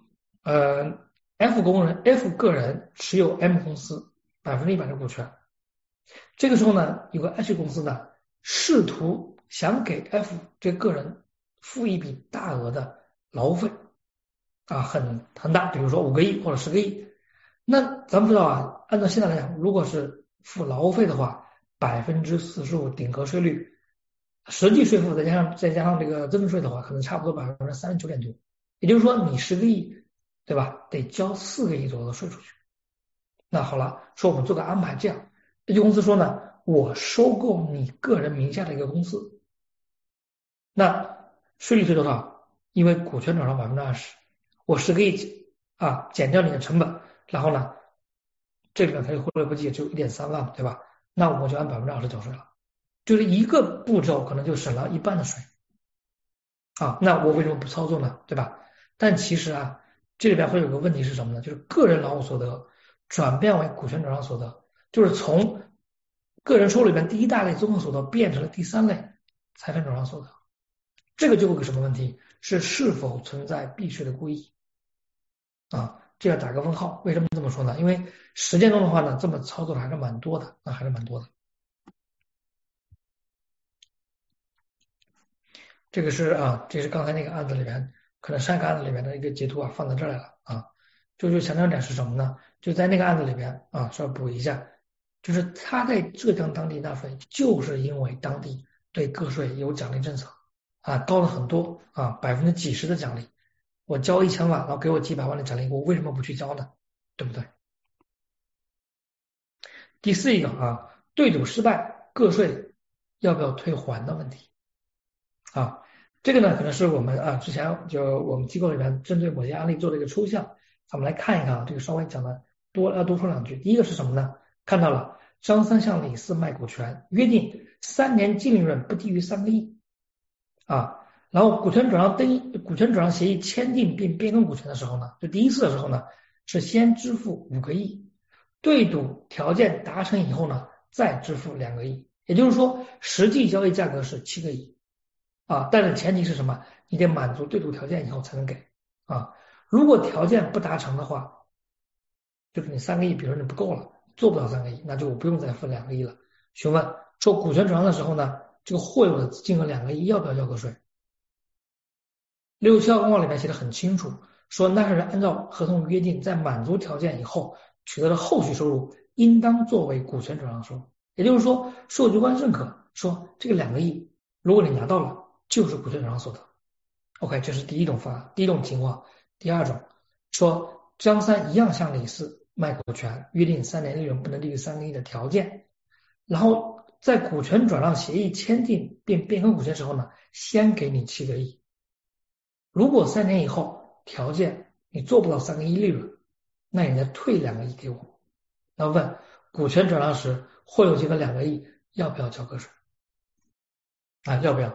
F 个人持有 M 公司100%的股权，这个时候呢，有个 H 公司呢，试图想给 F 这个人付一笔大额的劳务费很大，比如说5个亿或者10个亿。那咱们知道按照现在来讲，如果是付劳务费的话，45%顶格税率，实际税负再加上这个增值税的话，可能差不多39%多。也就是说，你10个亿，对吧？得交4个亿左右的税出去。那好了，说我们做个安排，这样，这公司说呢，我收购你个人名下的一个公司，那税率是多少？因为股权转让20%，我10个亿减掉你的成本，然后呢，这里面它就汇率不计只有1.3万，对吧？那我就按20%缴税了，就是一个步骤可能就省了一半的税那我为什么不操作呢？对吧？ 但其实啊，这里边会有个问题是什么呢？就是个人劳务所得转变为股权转让所得，就是从个人收入里边第一大类综合所得变成了第三类财产转让所得。这个就会有个什么问题？是否存在避税的故意啊？这要打个问号。为什么这么说呢？因为实践中的话呢，这么操作的还是蛮多的啊，还是蛮多的。这是刚才那个案子里边，可能上一个案子里面的一个截图啊，放到这儿来了啊。就强调点是什么呢？就在那个案子里边啊，稍微补一下，就是他在浙江当地纳税，就是因为当地对个税有奖励政策啊，高了很多啊，几十的奖励。我交1000万，然后给我几百万的奖励，我为什么不去交呢？对不对？第四一个啊，对赌失败，个税要不要退还的问题啊。这个呢，可能是我们之前就我们机构里面针对某些案例做了一个抽象，咱们来看一看啊，这个稍微讲的多说两句。第一个是什么呢？看到了张三向李四卖股权，约定3年净利润不低于3个亿啊。然后股权转让协议签订并变更股权的时候呢，就第一次的时候呢，是先支付5个亿，对赌条件达成以后呢，再支付2个亿，也就是说实际交易价格是7个亿啊。但是前提是什么？你得满足对赌条件以后才能给啊。如果条件不达成的话，就是你3个亿，比如说你不够了，做不到3个亿，那就我不用再付2个亿了。询问说股权转让的时候呢，这个获有的金额2个亿要不要交个税？67号公告里面写的很清楚，说纳税人按照合同约定，在满足条件以后取得的后续收入，应当作为股权转让收入。也就是说，税务机关认可说这个2个亿，如果你拿到了，就是股权转让所得。OK， 这是第一种方案，第一种情况。第二种说张三一样向李四卖股权，约定3年利润不能低于3个亿的条件，然后在股权转让协议签订并变更股权时候呢，先给你7个亿。如果3年以后条件你做不到3个亿利润，那你再退2个亿给我。那问股权转让时获有金额2个亿，要不要交个税啊？要不要？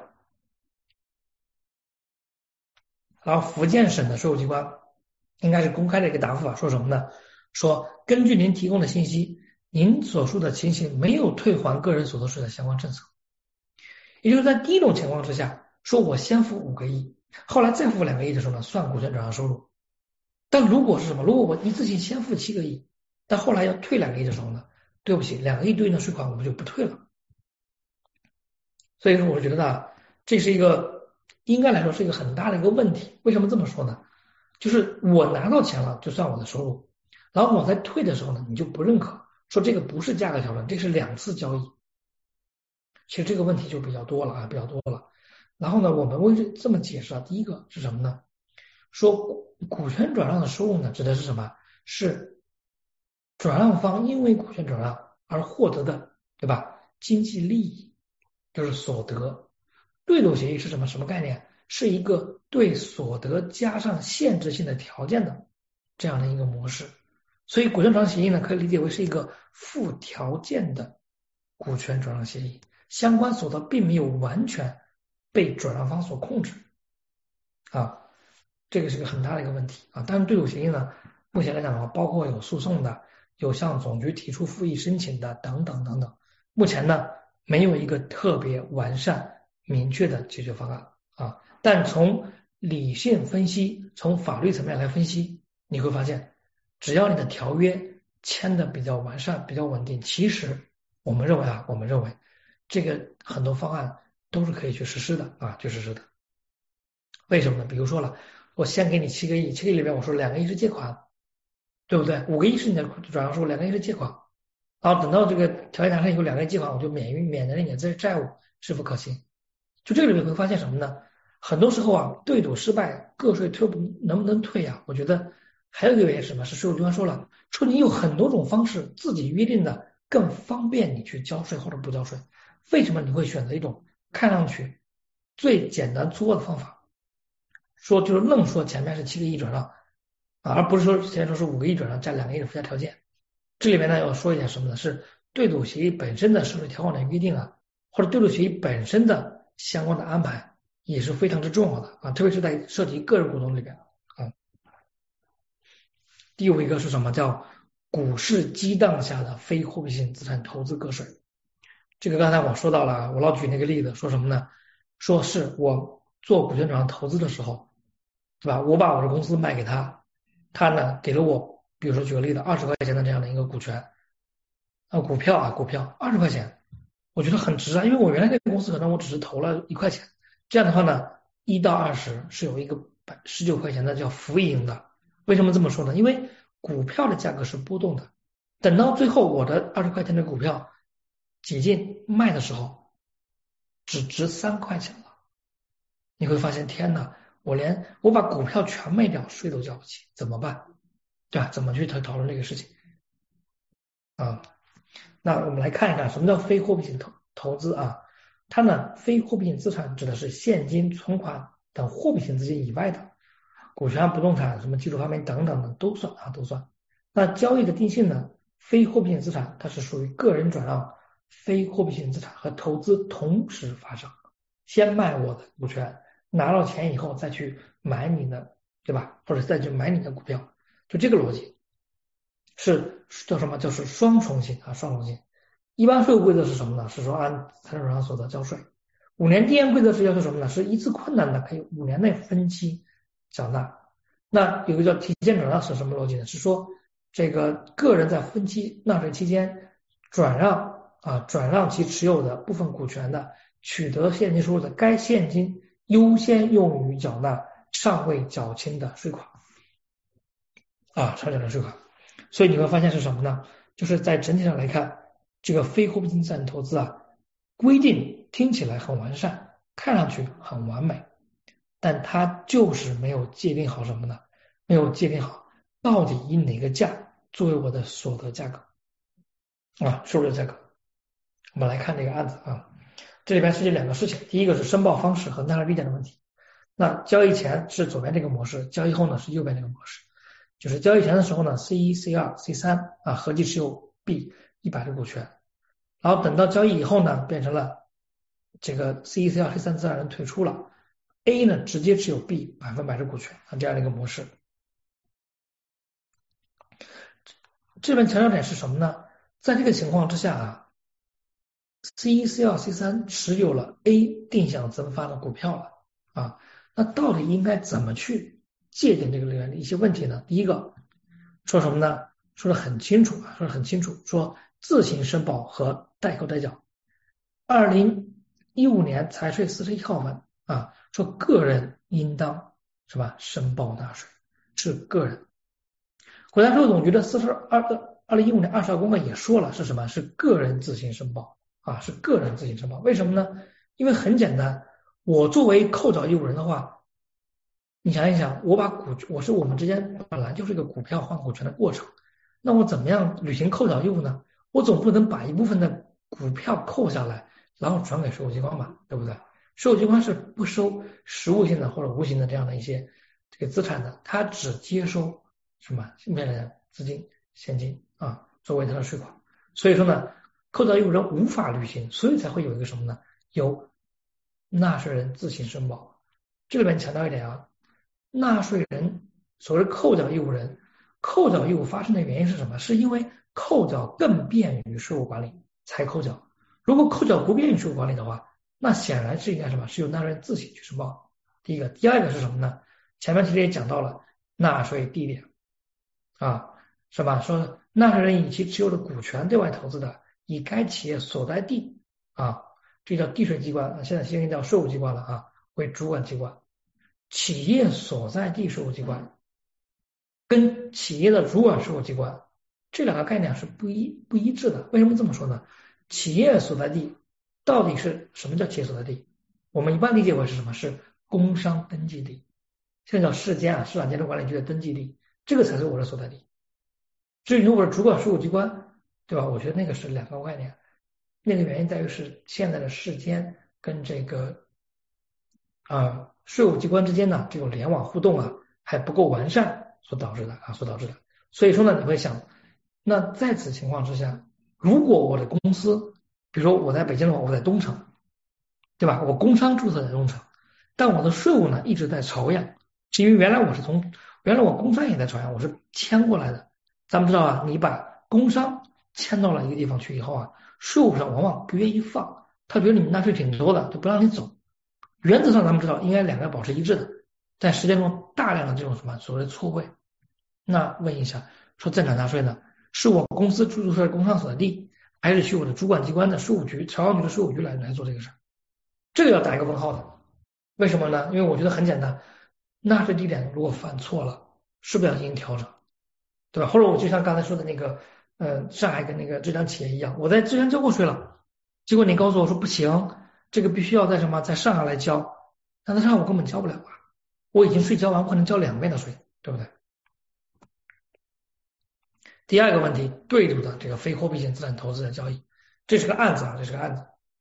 然后福建省的税务机关应该是公开的一个答复啊，说什么呢？说根据您提供的信息，您所述的情形没有退还个人所得税的相关政策。也就是在第一种情况之下，说我先付5个亿，后来再付2个亿的时候呢，算股权转让收入。但如果是什么？如果我一次性先付7个亿，但后来要退2个亿的时候呢，对不起，2个亿对应的税款我们就不退了。所以说我觉得啊，这是一个应该来说是一个很大的一个问题。为什么这么说呢？就是我拿到钱了就算我的收入，然后我在退的时候呢，你就不认可，说这个不是价格调整，这是2次交易。其实这个问题就比较多了啊，比较多了。然后呢，我们为这么解释啊，第一个是什么呢？说股权转让的收入呢，指的是什么？是转让方因为股权转让而获得的，对吧？经济利益就是所得。对赌协议是什么概念？是一个对所得加上限制性的条件的这样的一个模式。所以股权转让协议呢，可以理解为是一个附条件的股权转让协议，相关所得并没有完全被转让方所控制啊。这个是个很大的一个问题啊。但是对赌协议呢，目前来讲的话，包括有诉讼的，有向总局提出复议申请的等等等等。目前呢，没有一个特别完善明确的解决方案啊。但从理性分析，从法律层面来分析，你会发现，只要你的条约签的比较完善、比较稳定，其实我们认为这个很多方案都是可以去实施的啊，去实施的。为什么呢？比如说了，我先给你7个亿，7个亿里面我说2个亿是借款，对不对？5个亿是你的转让收入，2个亿是借款。然后等到这个条件达成以后2个亿借款，我就免了你的债务，是否可行？就这个里面会发现什么呢？很多时候啊，对赌失败，个税能不能退啊？我觉得还有一个原因是什么？是税务机关说了，说你有很多种方式自己约定的，更方便你去交税或者不交税。为什么你会选择一种看上去最简单粗暴的方法？说就是愣说前面是7个亿转让啊，而不是说前面说是5个亿转让加2个亿的附加条件。这里面呢要说一点什么呢？是对赌协议本身的收税条款的约定啊，或者对赌协议本身的相关的安排也是非常之重要的啊，特别是在涉及个人股东里边啊。 第五一个是什么？叫股市激荡下的非货币性资产投资个税。这个刚才我说到了，我老举那个例子，说什么呢？说是我做股权转让投资的时候，对吧？我把我的公司卖给他，他呢给了我，比如说举个例子，20块钱的这样的一个股权，股票20块钱，我觉得很值啊，因为我原来那个公司可能我只是投了1块钱，这样的话呢，1到20是有一个19块钱的叫浮盈的。为什么这么说呢？因为股票的价格是波动的，等到最后我的20块钱的股票几进卖的时候，只值3块钱了。你会发现，天哪，我把股票全卖掉，税都交不起，怎么办？对吧？怎么去讨论这个事情啊？那我们来看一看什么叫非货币性投资啊？它呢，非货币性资产指的是现金、存款等货币性资金以外的股权、不动产、什么技术发明等等的都算啊，都算。那交易的定性呢？非货币性资产它是属于个人转让非货币性资产和投资同时发生，先卖我的股权，拿到钱以后再去买你的，对吧？或者再去买你的股票，就这个逻辑是叫什么？就是双重性啊，双重性。一般税务规则是什么呢？是说按财产转让所得交税。5年递延规则是要求什么呢？是一次困难的可以5年内分期缴纳。那有个叫提前转让是什么逻辑呢？是说这个个人在分期纳税期间转让其持有的部分股权的取得现金收入的，该现金优先用于缴纳尚未缴清的税款上缴的税款。所以你会发现是什么呢？就是在整体上来看，这个非货币性资产投资规定听起来很完善，看上去很完美，但它就是没有界定好什么呢？没有界定好到底以哪个价作为我的所得价格收入的价格。我们来看这个案子这里边涉及2个事情，第一个是申报方式和纳税地点的问题。那交易前是左边这个模式，交易后呢是右边这个模式。就是交易前的时候呢 C1、C2、C3 合计持有 B 100的股权，然后等到交易以后呢变成了这个 C1、C2、C3 自然人退出了， A 呢直接持有 B 100%的股权这样的一个模式。这边强调点是什么呢？在这个情况之下C1、C2、C3 持有了 A 定向增发的股票了那到底应该怎么去界定这个里面的一些问题呢？第一个说什么呢？说得很清楚说自行申报和代扣代缴。2015年财税41号文说个人应当是吧申报纳税，是个人。国家税务总局的2015年22公告也说了是什么？是个人自行申报是个人自行申报。为什么呢？因为很简单，我作为扣缴义务人的话，你想一想，我们之间本来就是一个股票换股权的过程，那我怎么样履行扣缴义务呢？我总不能把一部分的股票扣下来，然后转给税务机关吧，对不对？税务机关是不收实物性的或者无形的这样的一些这个资产的，它只接收什么面的资金现金作为它的税款。所以说呢，扣缴义务人无法履行，所以才会有一个什么呢？由纳税人自行申报。这里边强调一点纳税人所谓扣缴义务人，扣缴义务发生的原因是什么？是因为扣缴更便于税务管理才扣缴。如果扣缴不便于税务管理的话，那显然是应该什么？是由纳税人自行去申报。第一个，第二个是什么呢？前面其实也讲到了纳税地点是吧？说纳税人以其持有的股权对外投资的，以该企业所在地这叫地税机关，现在新人叫税务机关了为主管机关。企业所在地税务机关跟企业的主管税务机关这2个概念是不一致的。为什么这么说呢？企业所在地到底是什么叫企业所在地？我们一般理解为是什么？是工商登记地，现在叫市监市场监督管理局的登记地，这个才是我的所在地。至于我的主管税务机关，对吧？我觉得那个是2个概念，那个原因在于是现在的市监跟这个税务机关之间呢这种联网互动还不够完善所导致的。所以说呢，你会想，那在此情况之下，如果我的公司，比如说我在北京的话，我在东城，对吧？我工商注册在东城，但我的税务呢一直在朝阳，是因为原来我原来我工商也在朝阳，我是迁过来的。咱们知道啊，你把工商迁到了一个地方去以后啊，税务上往往不愿意放，他觉得你们纳税挺多的，就不让你走。原则上咱们知道应该两个保持一致的，但实践中大量的这种什么所谓的错位。那问一下，说增产纳税呢，是我公司居住在工商所得地，还是去我的主管机关的税务局、朝阳局的税务局来做这个事儿？这个要打一个问号的。为什么呢？因为我觉得很简单，纳税地点如果犯错了，是不是要进行调整，对吧？或者我就像刚才说的那个，上海跟那个浙江企业一样，我在之前交过税了，结果你告诉我说不行，这个必须要在什么，在上海来交，那在上海我根本交不了啊，我已经税交完，我可能交2倍的税，对不对？第二个问题，对赌的这个非货币性资产投资的交易，这是个案子啊，这是个案子。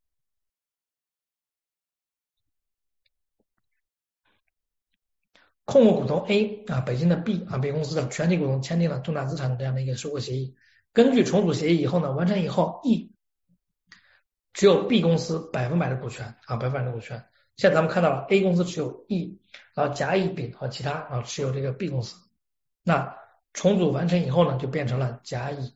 控股股东 A 啊，北京的 B 啊，B 公司的全体股东签订了重大资产的这样的一个收购协议。根据重组协议以后呢，完成以后 E 只有 B 公司100%的股权啊，100%的股权。现在咱们看到了 A 公司持有 E， 然后甲乙丙和其他啊持有这个 B 公司。那重组完成以后呢，就变成了甲乙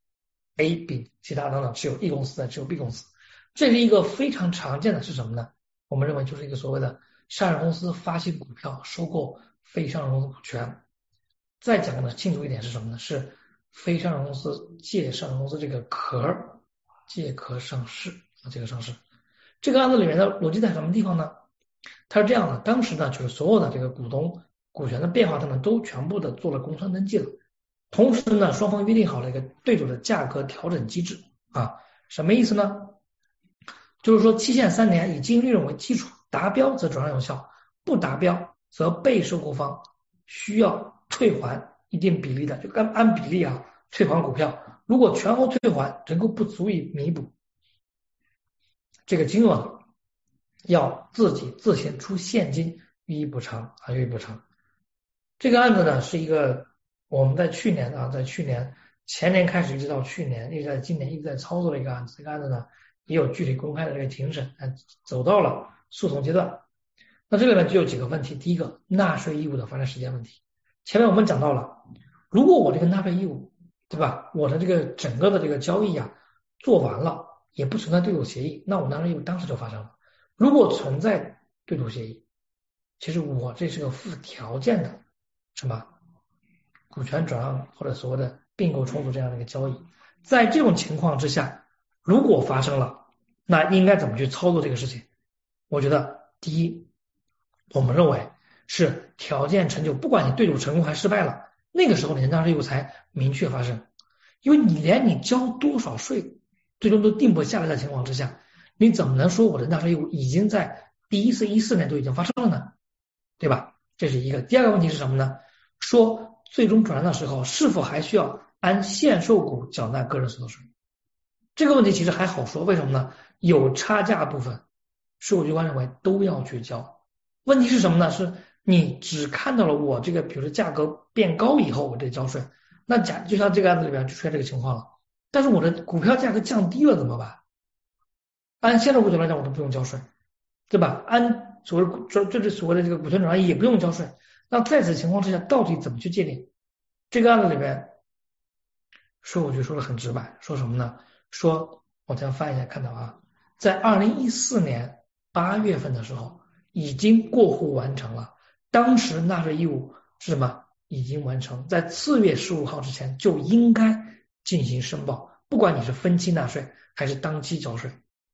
A 丙其他等等持有 E 公司的持有 B 公司。这是一个非常常见的是什么呢？我们认为就是一个所谓的上市公司发行股票收购非上市公司股权。再讲的清楚一点是什么呢？是非上市公司借上市公司这个壳借壳上市啊，借壳上市。这个案子里面的逻辑在什么地方呢？它是这样的，当时呢就是所有的这个股东股权的变化等等都全部的做了工商登记了，同时呢双方约定好了一个对赌的价格调整机制啊，什么意思呢？就是说期限3年，以经营利润为基础，达标则转让有效，不达标则被收购方需要退还一定比例的，就按比例啊退还股票，如果全额退还仍够不足以弥补这个金额，要自己自行出现金予以补偿啊，予以补偿。这个案子呢是一个我们在去年前年开始一直到去年一直在今年一直在操作的一个案子。这个案子呢也有具体公开的这个庭审，走到了诉讼阶段。那这里面就有几个问题，第一个，纳税义务的发生时间问题。前面我们讲到了，如果我这个纳税义务，对吧，我的这个整个的这个交易啊做完了，也不存在对赌协议，那我纳税义务当时就发生了。如果存在对赌协议，其实我这是个附条件的什么股权转让或者所谓的并购重组这样的一个交易。在这种情况之下，如果发生了，那应该怎么去操作这个事情？我觉得第一，我们认为是条件成就，不管你对赌成功还失败了，那个时候你的纳税义务才明确发生。因为你连你交多少税最终都定不下来的情况之下，你怎么能说我的纳税义务已经在第14年都已经发生了呢？对吧？这是一个。第二个问题是什么呢？说最终转让的时候是否还需要按现售股缴纳个人所得税？这个问题其实还好说，为什么呢？有差价部分税务机关认为都要去交。问题是什么呢？是你只看到了我这个比如说价格变高以后我得交税，那就像这个案子里边就出现这个情况了，但是我的股票价格降低了怎么办？按现售股权来讲我都不用交税，对吧？按所谓这所谓的这个股权转让也不用交税。那在此情况之下到底怎么去界定？这个案子里边税务局说的很直白，说什么呢？说我再翻一下看到啊，在2014年8月份的时候已经过户完成了，当时纳税义务是什么？已经完成，在4月15号之前就应该进行申报，不管你是分期纳税还是当期交税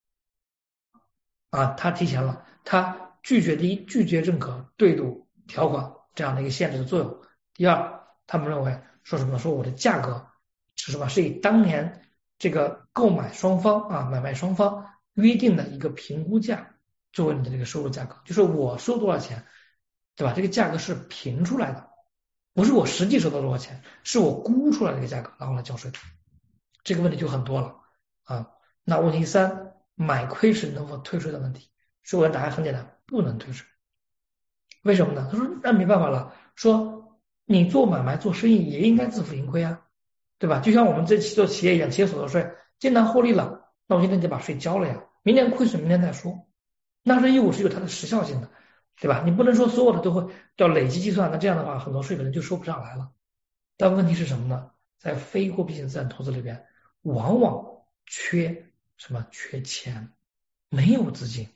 啊，他提前了，他拒绝第一，拒绝认可对赌条款这样的一个限制的作用。第二，他们认为说什么？说我的价格是什么？是以当年这个购买双方啊买卖双方约定的一个评估价作为你的这个收入价格，就是我收多少钱，对吧？这个价格是评出来的，不是我实际收到多少钱，是我估出来的一个价格，然后来交税。这个问题就很多了啊。那问题3，买亏时能否退税的问题，税务员答案很简单，不能退税。为什么呢？他说那没办法了，说你做买卖做生意也应该自负盈亏啊，对吧？就像我们这做企业一样，企业所得税今年获利了，那我今天得把税交了呀，明年亏损明年再说。纳税义务是有它的时效性的， 对吧？你不能说所有的都会要累积计算，那这样的话很多税可能就收不上来了。但问题是什么呢？在非货币性资产投资里边，往往缺什么？缺钱，没有资金，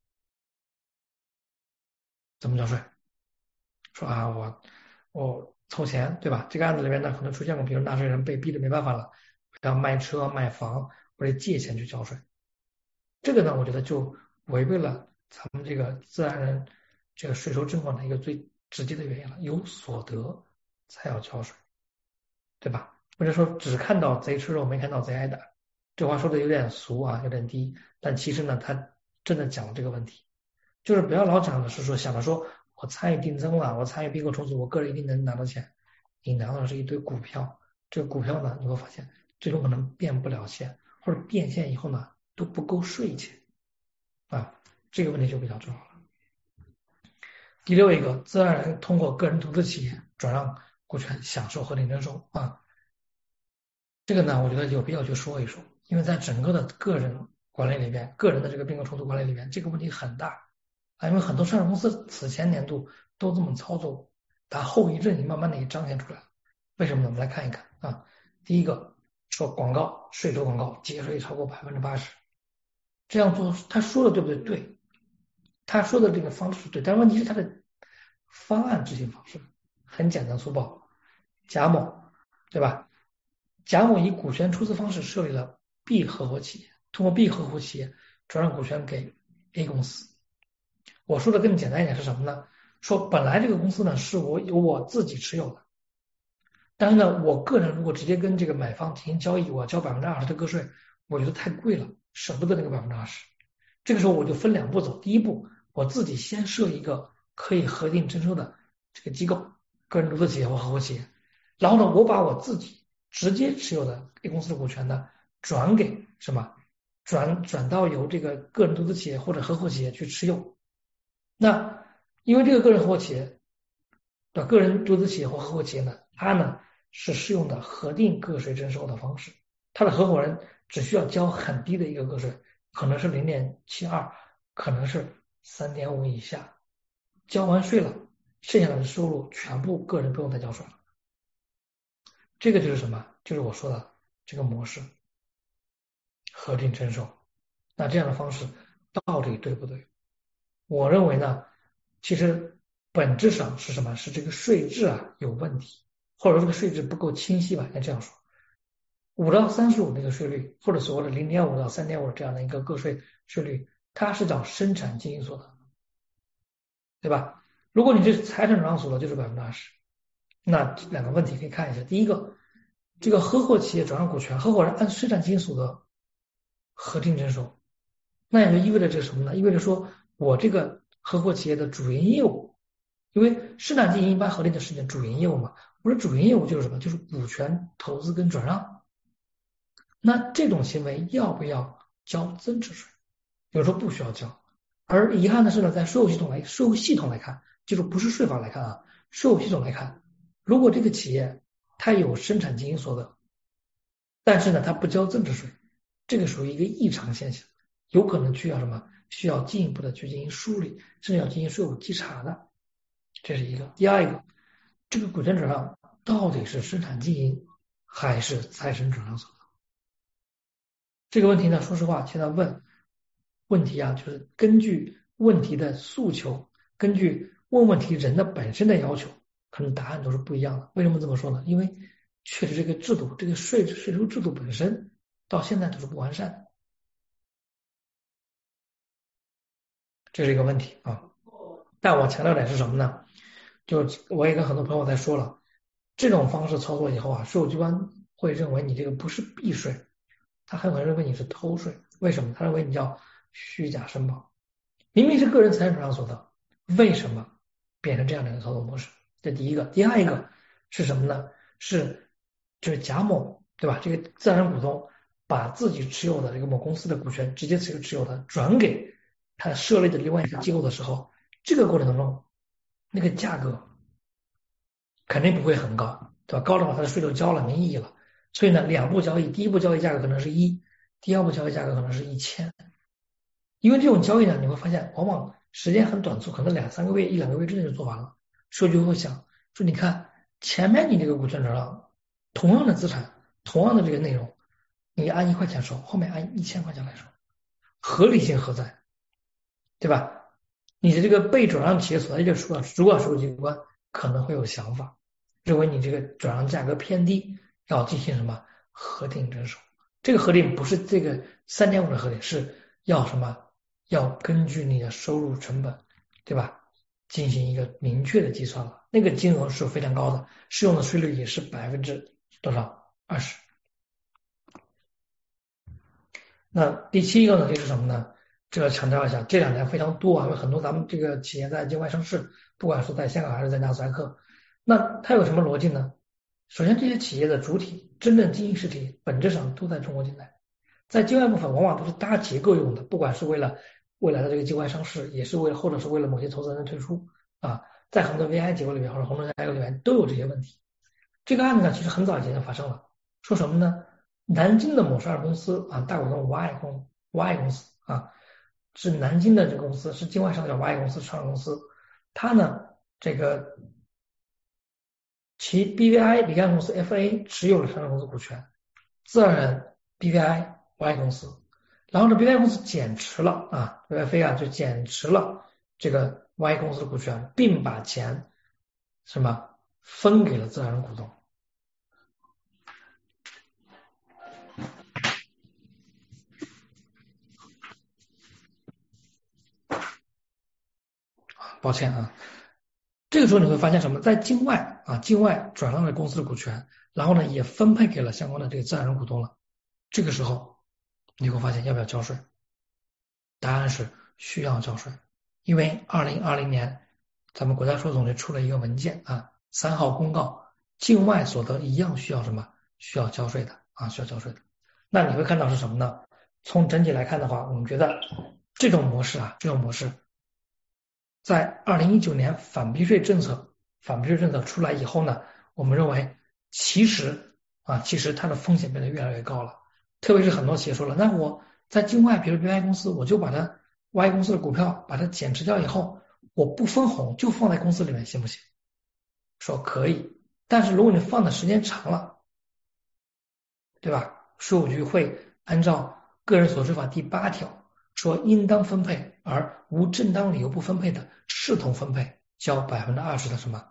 怎么交税？说啊，我凑钱，对吧？这个案子里面呢，可能出现过，比如纳税人被逼的没办法了，要卖车卖房或者借钱去交税。这个呢，我觉得就违背了咱们这个自然人这个税收征管的一个最直接的原因了，有所得才要交税，对吧？或者说只看到贼吃肉没看到贼挨打，这话说的有点俗啊，有点低，但其实呢，他真的讲了这个问题，就是不要老讲的是说想着说我参与定增了，我参与并购重组，我个人一定能拿到钱，你拿到的是一堆股票，这个股票呢，你会发现最终可能变不了现，或者变现以后呢都不够税钱啊，这个问题就比较重要了。第六一个，自然人通过个人投资企业转让股权享受合理征收啊，这个呢，我觉得有必要去说一说，因为在整个的个人管理里边，个人的这个并购重组管理里边，这个问题很大啊，因为很多上市公司此前年度都这么操作过，它后遗症也慢慢的也彰显出来了。为什么呢？我们来看一看啊。第一个说广告税收广告节税超过80%，这样做他说的对不对？对，他说的这个方式是对，但是问题是他的方案执行方式很简单粗暴，贾某对吧？贾某以股权出资方式设立了 B 合伙企业，通过 B 合伙企业转让股权给 A 公司。我说的更简单一点是什么呢？说本来这个公司呢是我自己持有的，但是呢，我个人如果直接跟这个买方进行交易，我要交20%的个税，我觉得太贵了，舍不得那个20%。这个时候我就分两步走，第一步我自己先设一个可以核定征收的这个机构，个人独资企业或合伙企业，然后呢，我把我自己直接持有的 A 公司的股权呢转给什么？转到由这个个人独资企业或者合伙企业去持有。那因为这个个人合伙企业的个人独资企业或合伙企业呢，它呢是适用的核定个税征收的方式，它的合伙人只需要交很低的一个个税，可能是0.72%，可能是3.5%以下，交完税了，剩下来的收入全部个人不用再交税了。这个就是什么？就是我说的这个模式，核定征收。那这样的方式到底对不对？我认为呢，其实本质上是什么？是这个税制啊有问题，或者说这个税制不够清晰吧，应该这样说。5到35那个税率，或者所谓的0.5到3.5这样的一个个税税率，它是找生产经营所得，对吧？如果你这是财产转让所得，就是20%。那两个问题可以看一下，第一个，这个合伙企业转让股权，合伙人按生产经营所得核定征收，那也就意味着这个什么呢？意味着说我这个合伙企业的主营业务，因为生产经营一般核定的是你的主营业务嘛，我的主营业务就是什么？就是股权投资跟转让。那这种行为要不要交增值税？有时候不需要交。而遗憾的是呢，在税务系统来看，就是不是税法来看啊，税务系统来看，如果这个企业它有生产经营所得，但是呢它不交增值税，这个属于一个异常现象，有可能需要什么？需要进一步的去进行梳理，甚至要进行税务稽查的。这是一个。第二一个，这个股权转让到底是生产经营还是再生转让所得？这个问题呢，说实话，现在问题啊，就是根据问题的诉求，根据问问题人的本身的要求，可能答案都是不一样的。为什么这么说呢？因为确实这个制度，这个税收制度本身到现在都是不完善的，这是一个问题啊。但我强调点是什么呢？就我也跟很多朋友在说了，这种方式操作以后啊，税务机关会认为你这个不是避税，他很可能认为你是偷税。为什么？他认为你叫虚假申报，明明是个人财产转让所得，为什么变成这样的一个操作模式？这第一个。第二一个是什么呢？就是贾某对吧？这个自然人股东把自己持有的这个某公司的股权直接持有的转给他设立的另外一个机构的时候，这个过程当中那个价格肯定不会很高，对吧？高的话他的税都交了，没意义了。所以呢，两步交易，第一步交易价格可能是1，第二步交易价格可能是1000。因为这种交易呢，你会发现往往时间很短促，可能2-3个月、1-2个月之内就做完了。税务局会想说，你看前面你这个股权转让，同样的资产，同样的这个内容，你按1块钱收，后面按1000块钱来收，合理性何在？对吧？你的这个被转让企业所在地的主管税务机关可能会有想法，认为你这个转让价格偏低，要进行什么核定征收。这个核定不是这个3.5的核定，是要什么？要根据你的收入成本，对吧？进行一个明确的计算了，那个金额是非常高的，适用的税率也是多少？20%。那第7个呢，就是什么呢？这个强调一下，这2年非常多啊，有很多咱们这个企业在境外上市，不管是在香港还是在纳斯达克，那它有什么逻辑呢？首先，这些企业的主体真正经营实体本质上都在中国境内，在境外部分往往都是搭结构用的，不管是为了未来的这个境外上市，也是或者是为了某些投资人的退出啊，在很多 VI 结构里面或者红筹架构里面都有这些问题。这个案子呢，其实很早以前就发生了，说什么呢？南京的某上市公司啊，大股东 Y 公司啊，是南京的这个公司，是境外上市叫 Y 公司上市公司，它呢这个其 BVI 离岸公司 FA 持有了上市公司股权，自然人 BVI Y 公司，然后呢 BVI 公司减持了啊 FA 啊就减持了这个 Y 公司的股权，并把钱什么分给了自然人股东。抱歉啊，这个时候你会发现什么？在境外转让了公司的股权，然后呢也分配给了相关的这个自然人股东了。这个时候你会发现要不要交税？答案是需要交税，因为2020年咱们国家税总局出了一个文件啊，3号公告，境外所得一样需要什么？需要交税的啊，需要交税的。那你会看到是什么呢？从整体来看的话，我们觉得这种模式在2019年反避税政策出来以后呢，我们认为其实它的风险变得越来越高了。特别是很多企业说了，那我在境外，比如 BY 公司，我就把它 Y 公司的股票把它减持掉以后，我不分红，就放在公司里面，行不行？说可以，但是如果你放的时间长了，对吧？税务局会按照个人所得税法第8条说，应当分配而无正当理由不分配的，视同分配，交20%的什么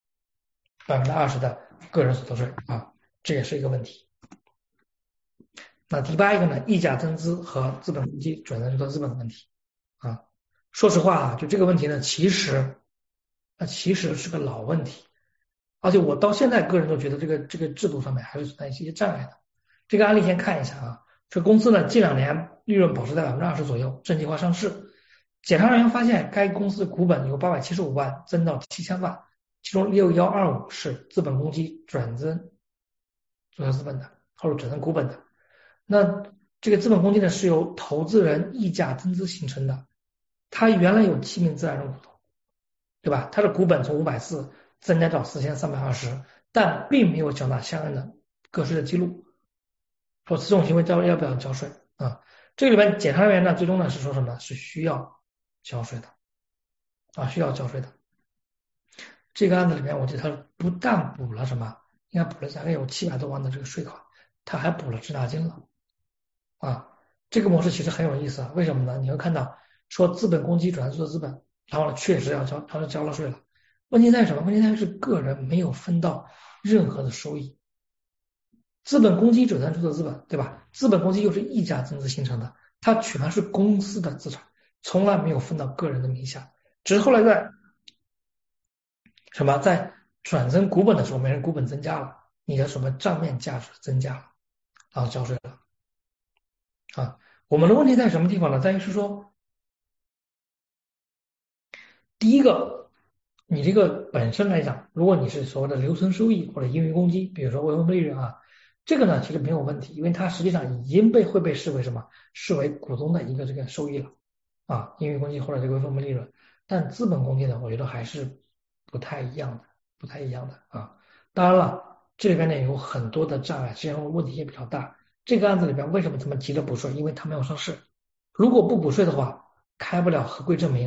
？20%的个人所得税啊，这也是一个问题。那第8一个呢，溢价增资和资本公积转让做资本的问题啊。说实话啊，就这个问题呢，其实是个老问题，而且我到现在个人都觉得这个制度上面还是存在一些障碍的。这个案例先看一下啊，这公司呢近2年利润保持在20%左右，正计划上市。检查人员发现该公司股本由875万增到7000万，其中6125是资本公积转增注销资本的，或者转增股本的。那这个资本公积呢是由投资人溢价增资形成的，他原来有7名自然人股东，对吧？他的股本从540增加到4320，但并没有缴纳相应的个税的记录。说此种行为要不要交税啊？这个里面检查人员呢最终呢是说什么？是需要交税的啊，需要交税的。这个案子里面我记得他不但补了什么，应该补了大概有700多万的这个税款，他还补了滞纳金了啊。这个模式其实很有意思啊，为什么呢？你会看到说资本公积转做资本，然后呢确实他是交了税了，问题在于什么？问题在于是个人没有分到任何的收益。资本公积转让注册资本，对吧？资本公积又是溢价增资形成的，它全是公司的资产，从来没有分到个人的名下，只是后来在转增股本的时候，每人股本增加了，你的什么账面价值增加了，然后交税了啊。我们的问题在什么地方呢？在于是说，第一个，你这个本身来讲，如果你是所谓的留存收益或者盈余公积，比如说未分配利润啊，这个呢其实没有问题，因为它实际上已经会被视为什么？视为股东的一个这个收益了啊，盈余公积或者这个未分配利润。但资本公积呢，我觉得还是不太一样的啊。当然了，这里边呢有很多的障碍，实际上问题也比较大。这个案子里边为什么这么急着补税？因为它没有上市，如果不补税的话，开不了合规证明，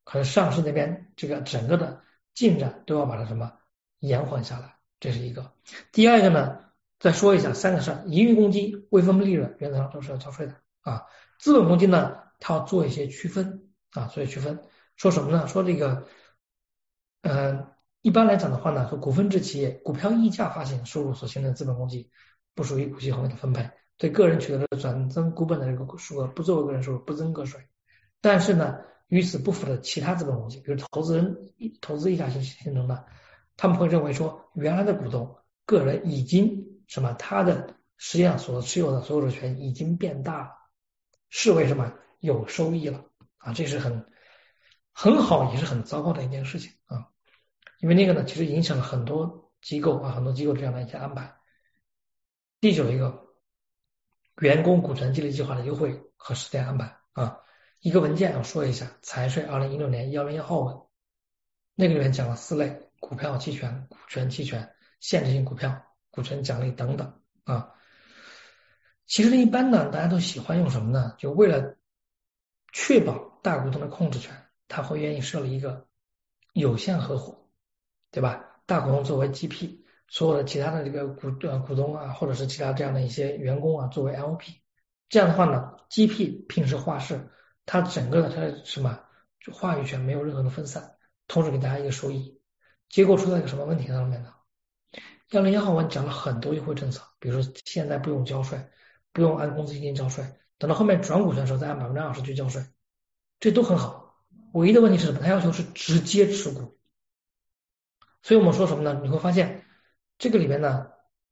可能上市那边这个整个的进展都要把它什么延缓下来，这是一个。第二个呢，再说一下3个事儿，盈余公积、未分配利润原则上都是要交税的啊。资本公积呢，它要做一些区分啊，做一些区分。说什么呢？说这个一般来讲的话呢，说股份制企业股票溢价发行收入所形成的资本公积不属于股息红利的分配，对个人取得的转增股本的这个数额不作为个人收入，不增个税。但是呢，与此不符的其他资本公积，比如投资溢价形成的，他们会认为说原来的股东个人已经什么，他的实际上所持有的所有的权益已经变大了，视为什么有收益了啊，这是很好也是很糟糕的一件事情啊。因为那个呢，其实影响了很多机构啊，很多机构这样的一些安排。第9一个，员工股权激励计划的优惠和时间安排啊。一个文件要说一下，财税2016年101号文，那个里面讲了4类：股票期权、股权期权、限制性股票、股权奖励等等啊。其实一般呢，大家都喜欢用什么呢？就为了确保大股东的控制权，他会愿意设立一个有限合伙。对吧？大股东作为 GP， 所有的其他的这个股东啊，或者是其他这样的一些员工啊，作为 LP。这样的话呢 ，GP 平时话事，他整个的他什么话语权没有任何的分散，同时给大家一个收益。结果出现一个什么问题上面呢？101号文讲了很多优惠政策，比如说现在不用交税，不用按公司基金交税，等到后面转股权的时候再按20%去交税，这都很好。唯一的问题是什么？他要求是直接持股。所以我们说什么呢？你会发现这个里面呢，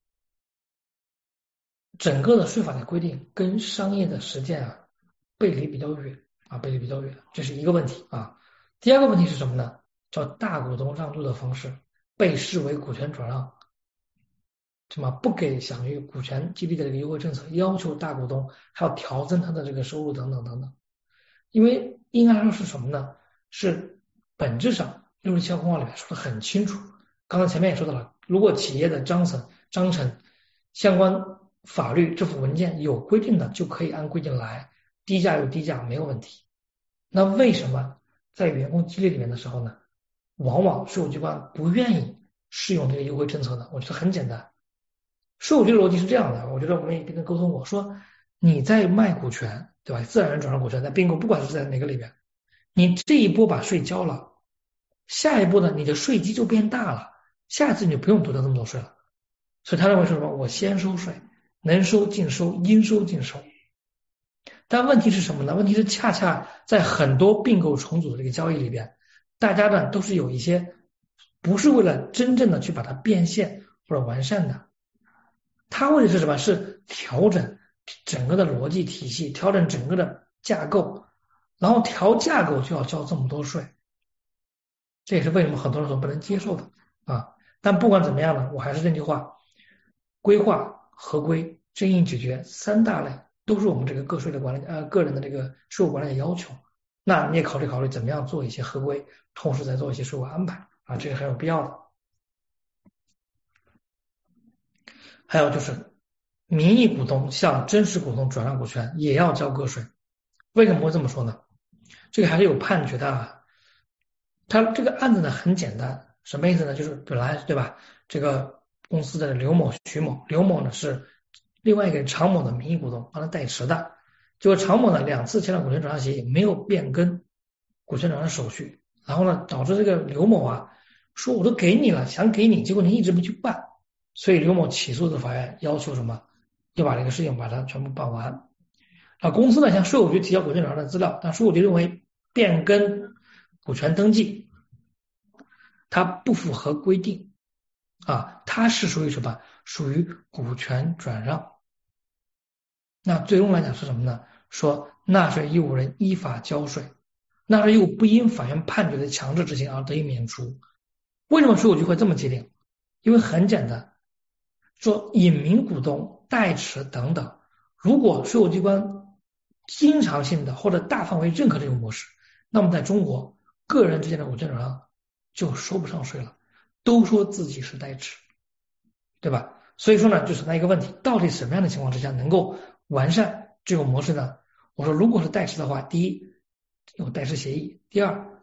整个的税法的规定跟商业的实践啊背离比较远啊，背离比较远，这是一个问题啊。第二个问题是什么呢？叫大股东让渡的方式被视为股权转让，什么不给享于股权激励的这个优惠政策，要求大股东还要调增他的这个收入等等等等。因为应该来说是什么呢？是本质上67号公告里面说的很清楚，刚才前面也说到了，如果企业的章程相关法律这份文件有规定的，就可以按规定来，低价有低价没有问题。那为什么在员工激励里面的时候呢，往往税务机关不愿意适用这个优惠政策呢？我觉得很简单，税务局的逻辑是这样的，我觉得我们也跟他沟通过，说你在卖股权，对吧？自然人转让股权，在并购不管是在哪个里边，你这一波把税交了，下一步呢，你的税基就变大了，下一次你就不用多交这么多税了。所以他认为是什么？我先收税，能收尽收，应收尽收。但问题是什么呢？问题是恰恰在很多并购重组的这个交易里边，大家呢都是有一些不是为了真正的去把它变现或者完善的，它为的是什么？是调整整个的逻辑体系，调整整个的架构，然后调架构就要交这么多税，这也是为什么很多人所不能接受的啊。但不管怎么样呢，我还是那句话，规划、合规、争议解决3大类都是我们这个个税的管理个人的这个税务管理的要求。那你也考虑怎么样做一些合规，同时再做一些税务安排啊，这是很有必要的。还有就是名义股东向真实股东转让股权也要交个税。为什么会这么说呢？这个还是有判决的啊。他这个案子呢很简单，什么意思呢？就是本来对吧，这个公司的刘某、徐某，刘某呢是另外一个常某的名义股东，帮他代持的。结果常某呢2次签了股权转让协议，没有变更股权转让手续，然后呢导致这个刘某啊说我都给你了，想给你，结果你一直不去办，所以刘某起诉的法院要求什么？要把这个事情把它全部办完。公司呢向税务局提交股权转让的资料，但税务局认为变更股权登记它不符合规定啊，它是属于什么？属于股权转让。那最终来讲是什么呢？说纳税义务人依法交税，纳税义务不因法院判决的强制执行而得以免除。为什么税务局会这么界定？因为很简单，说隐名股东、代持等等，如果税务机关经常性的或者大范围认可这种模式，那么在中国个人之间的股权转让就收不上税了，都说自己是代持，对吧？所以说呢，就存在一个问题，到底什么样的情况之下能够完善这种模式呢？我说如果是代持的话，第一有代持协议，第二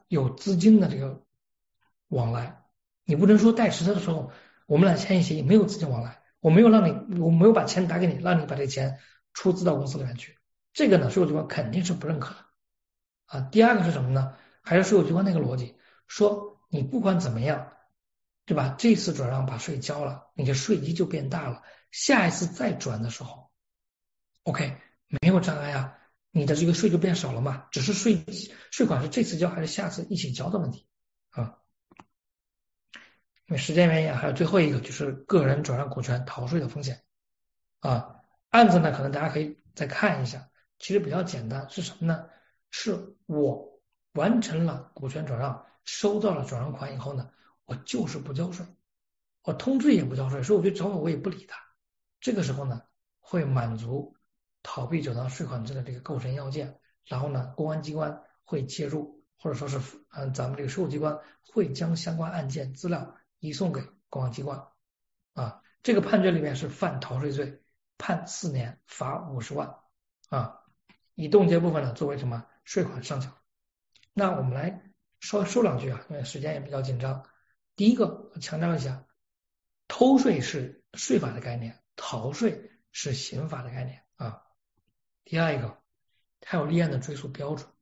有资金的这个往来，你不能说贷实车的时候我们俩签一协议没有资金往来，我没有把钱打给你，让你把这钱出资到公司里面去，这个呢税务机关肯定是不认可的啊。第二个是什么呢？还是税务机关那个逻辑，说你不管怎么样，对吧？这次转让把税交了，你的税基就变大了，下一次再转的时候 ，OK 没有障碍啊，你的这个税就变少了嘛，只是税款是这次交还是下次一起交的问题啊。因为时间原因还有最后一个就是个人转让股权逃税的风险啊。案子呢可能大家可以再看一下，其实比较简单，是什么呢？是我完成了股权转让，收到了转让款以后呢，我就是不交税，我通知也不交税，税务局找我也不理他，这个时候呢会满足逃避缴纳税款制的这个构成要件，然后呢公安机关会介入，或者说是咱们这个税务机关会将相关案件资料移送给公安机关啊。这个判决里面是犯逃税罪，判4年，罚50万啊。以冻结部分呢作为什么税款上缴。那我们来稍微说两句啊，因为时间也比较紧张。第一个强调一下，偷税是税法的概念，逃税是刑法的概念啊。第二一个，它有立案的追诉标准，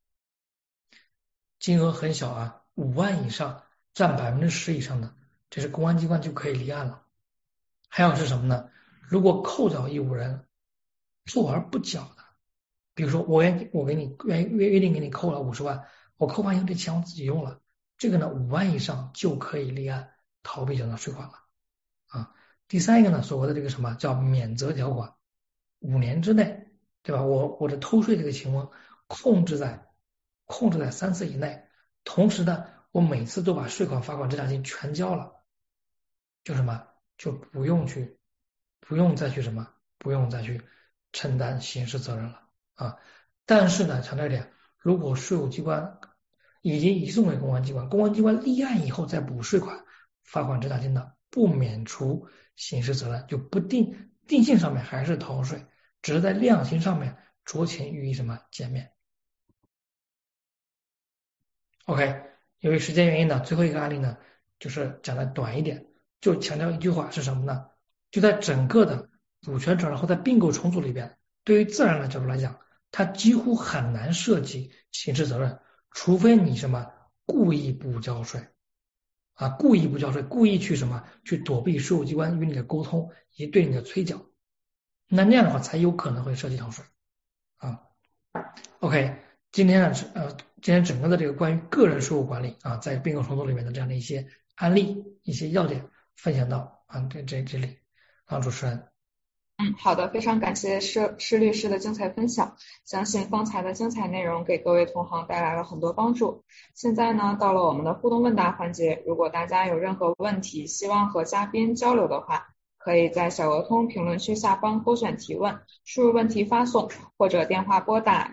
金额很小啊，5万以上占10%以上的，这是公安机关就可以立案了。还有是什么呢？如果扣缴义务人做而不缴的，比如说我给你约定给你扣了50万，我扣完以后这钱我自己用了，这个呢5万以上就可以立案逃避缴纳税款了啊。第三一个呢，所谓的这个什么叫免责条款，5年之内，对吧？我的偷税这个情况控制在3次以内，同时呢，我每次都把税款、罚款、滞纳金全交了，就什么就不用再去承担刑事责任了啊。但是呢，强调一点，如果税务机关已经移送给公安机关，公安机关立案以后再补税款、罚款、滞纳金的，不免除刑事责任，就不定性上面还是逃税，只是在量刑上面酌情予以什么减免。OK， 由于时间原因呢，最后一个案例呢，就是讲的短一点，就强调一句话是什么呢？就在整个的股权转让后在并购重组里边，对于自然人的角度来讲，它几乎很难涉及刑事责任，除非你什么故意不交税啊，故意不交税，故意去什么去躲避税务机关与你的沟通以及对你的催缴，那样的话才有可能会涉及逃税啊。OK， 今天整个的这个关于个人税务管理啊，在并购重组里面的这样的一些案例、一些要点分享到这里啊，主持人。 好的，非常感谢施律师的精彩分享，相信方才的精彩内容给各位同行带来了很多帮助。现在呢，到了我们的互动问答环节，如果大家有任何问题，希望和嘉宾交流的话，可以在小鹅通评论区下方勾选提问，输入问题发送，或者电话拨打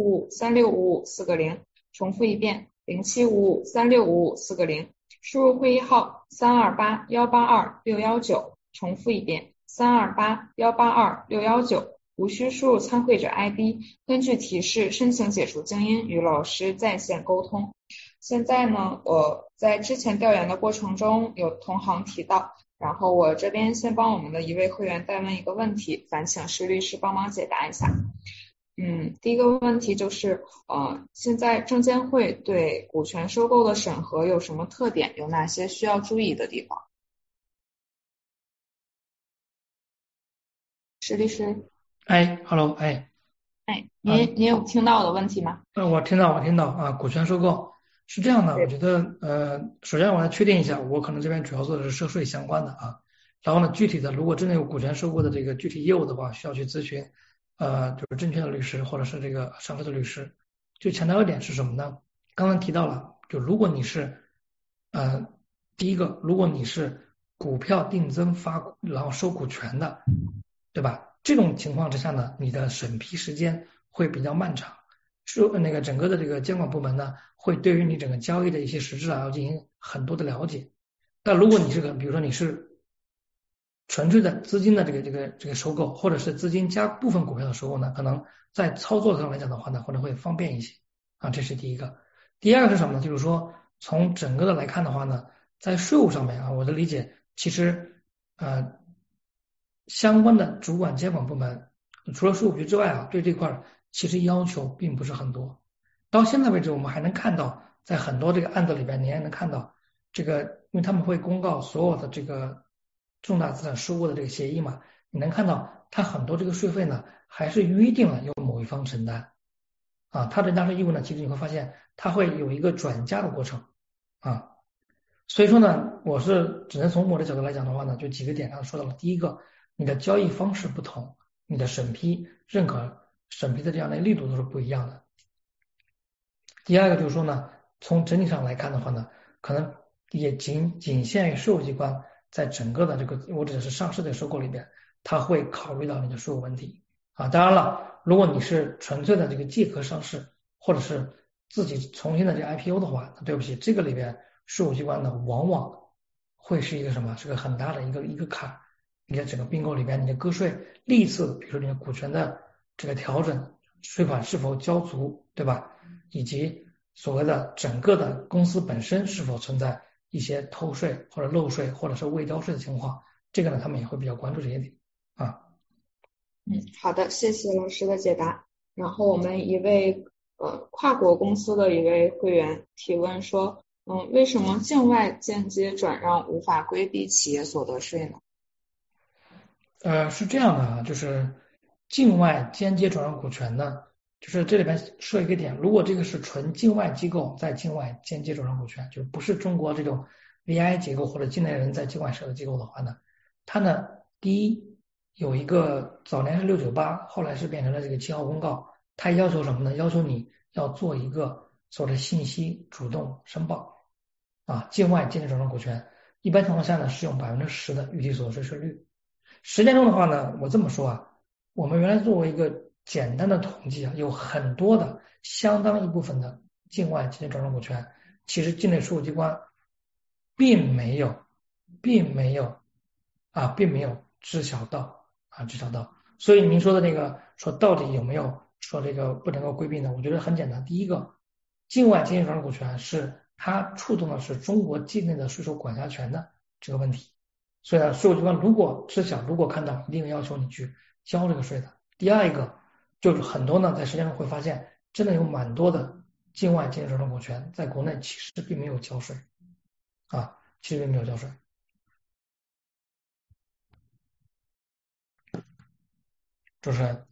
0755365540，重复一遍0755365540，输入会议号328182619，重复一遍328182619，无需输入参会者 ID， 根据提示申请解除静音，与老师在线沟通。现在呢，我在之前调研的过程中有同行提到，然后我这边先帮我们的一位会员代问一个问题，烦请施律师帮忙解答一下。第一个问题就是现在证监会对股权收购的审核有什么特点，有哪些需要注意的地方？施律师。 Hello， 您有听到我的问题吗？ 我听到啊，股权收购是这样的，我觉得首先我来确定一下，我可能这边主要做的是涉税相关的啊，然后呢，具体的如果真的有股权收购的这个具体业务的话，需要去咨询就是证券的律师或者是这个上市的律师。就强调一点是什么呢？刚刚提到了，就如果你是第一个，如果你是股票定增发然后收股权的，对吧？这种情况之下呢，你的审批时间会比较漫长，那个整个的这个监管部门呢，会对于你整个交易的一些实质要进行很多的了解。但如果你这个，比如说你是纯粹的资金的这个收购，或者是资金加部分股票的收购呢，可能在操作上来讲的话呢，可能会方便一些啊，这是第一个。 第二个是什么呢？就是说从整个的来看的话呢，在税务上面啊，我的理解其实相关的主管监管部门除了税务局之外啊，对这块其实要求并不是很多。到现在为止，我们还能看到，在很多这个案子里边，你还能看到这个，因为他们会公告所有的这个重大资产收购的这个协议嘛，你能看到它很多这个税费呢，还是约定了由某一方承担啊，它的纳税义务呢，其实你会发现它会有一个转嫁的过程啊，所以说呢，我是只能从我的角度来讲的话呢，就几个点刚才说到了，第一个，你的交易方式不同，你的审批认可审批的这样的力度都是不一样的。第二个就是说呢，从整体上来看的话呢，可能也仅限于税务机关在整个的这个我指的是上市的收购里边，他会考虑到你的税务问题啊。当然了，如果你是纯粹的这个借壳上市，或者是自己重新的这个 IPO 的话，那对不起，这个里边税务机关呢往往会是一个什么？是个很大的一个坎。你在整个并购里边，你的个税历次，比如说你的股权的这个调整，税款是否交足，对吧？以及所谓的整个的公司本身是否存在一些偷税或者漏税或者是未交税的情况，这个呢他们也会比较关注这些点啊。 好的，谢谢老师的解答。然后我们一位跨国公司的一位会员提问说，为什么境外间接转让无法规避企业所得税呢？ 是这样的啊，就是境外间接转让股权呢，就是这里边说一个点，如果这个是纯境外机构在境外间接转让股权，就是不是中国这种 VI 结构或者境内人在境外设的机构的话呢，它呢第一有一个早年是698，后来是变成了这个7号公告，它要求什么呢？要求你要做一个所谓的信息主动申报啊，境外间接转让股权，一般情况下呢是用10%的预计所得税税率。实践中的话呢，我这么说啊，我们原来作为一个简单的统计啊，有很多的相当一部分的境外间接转让股权，其实境内税务机关并没有知晓到。所以您说的那个说到底有没有说这个不能够规避呢？我觉得很简单，第一个，境外间接转让股权是它触动的是中国境内的税收管辖权的这个问题。所以呢，税务机关如果知晓，如果看到，一定要求你去交这个税的。第二一个就是很多呢，在实践中会发现，真的有蛮多的境外间接转让股权在国内其实并没有交税啊，其实并没有交税。主持人。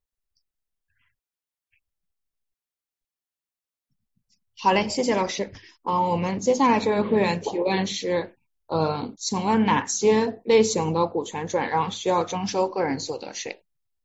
好嘞，谢谢老师。我们接下来这位会员提问是，请问哪些类型的股权转让需要征收个人所得税？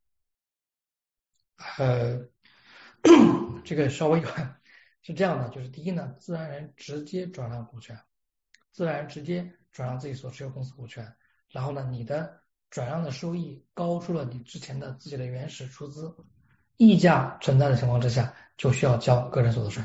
这个稍微是这样的，就是第一呢，自然人直接转让股权，自然人直接转让自己所持有公司股权，然后呢，你的转让的收益高出了你之前的自己的原始出资，溢价存在的情况之下，就需要交个人所得税。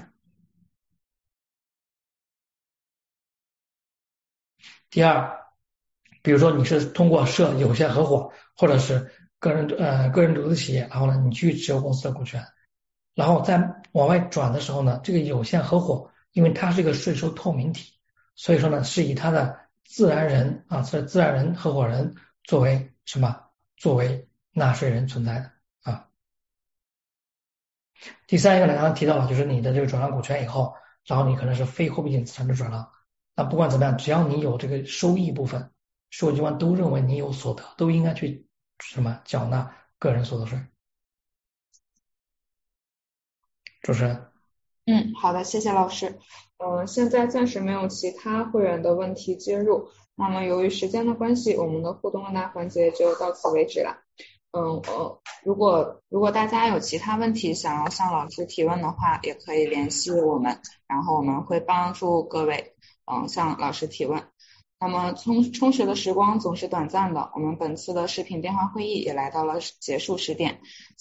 第二，比如说你是通过设有限合伙或者是个人独资企业，然后呢你去持有公司的股权，然后在往外转的时候呢，这个有限合伙因为它是一个税收透明体，所以说呢是以它的自然人合伙人作为什么？作为纳税人存在的啊。第三一个呢，刚刚提到了，就是你的这个转让股权以后，然后你可能是非货币性资产的转让，那不管怎么样，只要你有这个收益部分，税务机关都认为你有所得，都应该去什么缴纳个人所得税。主持人。 好的，谢谢老师。现在暂时没有其他会员的问题接入，那么由于时间的关系，我们的互动问答环节就到此为止了。如果大家有其他问题想要向老师提问的话，也可以联系我们，然后我们会帮助各位向老师提问。那么充实的时光总是短暂的，我们本次的视频电话会议也来到了结束时点。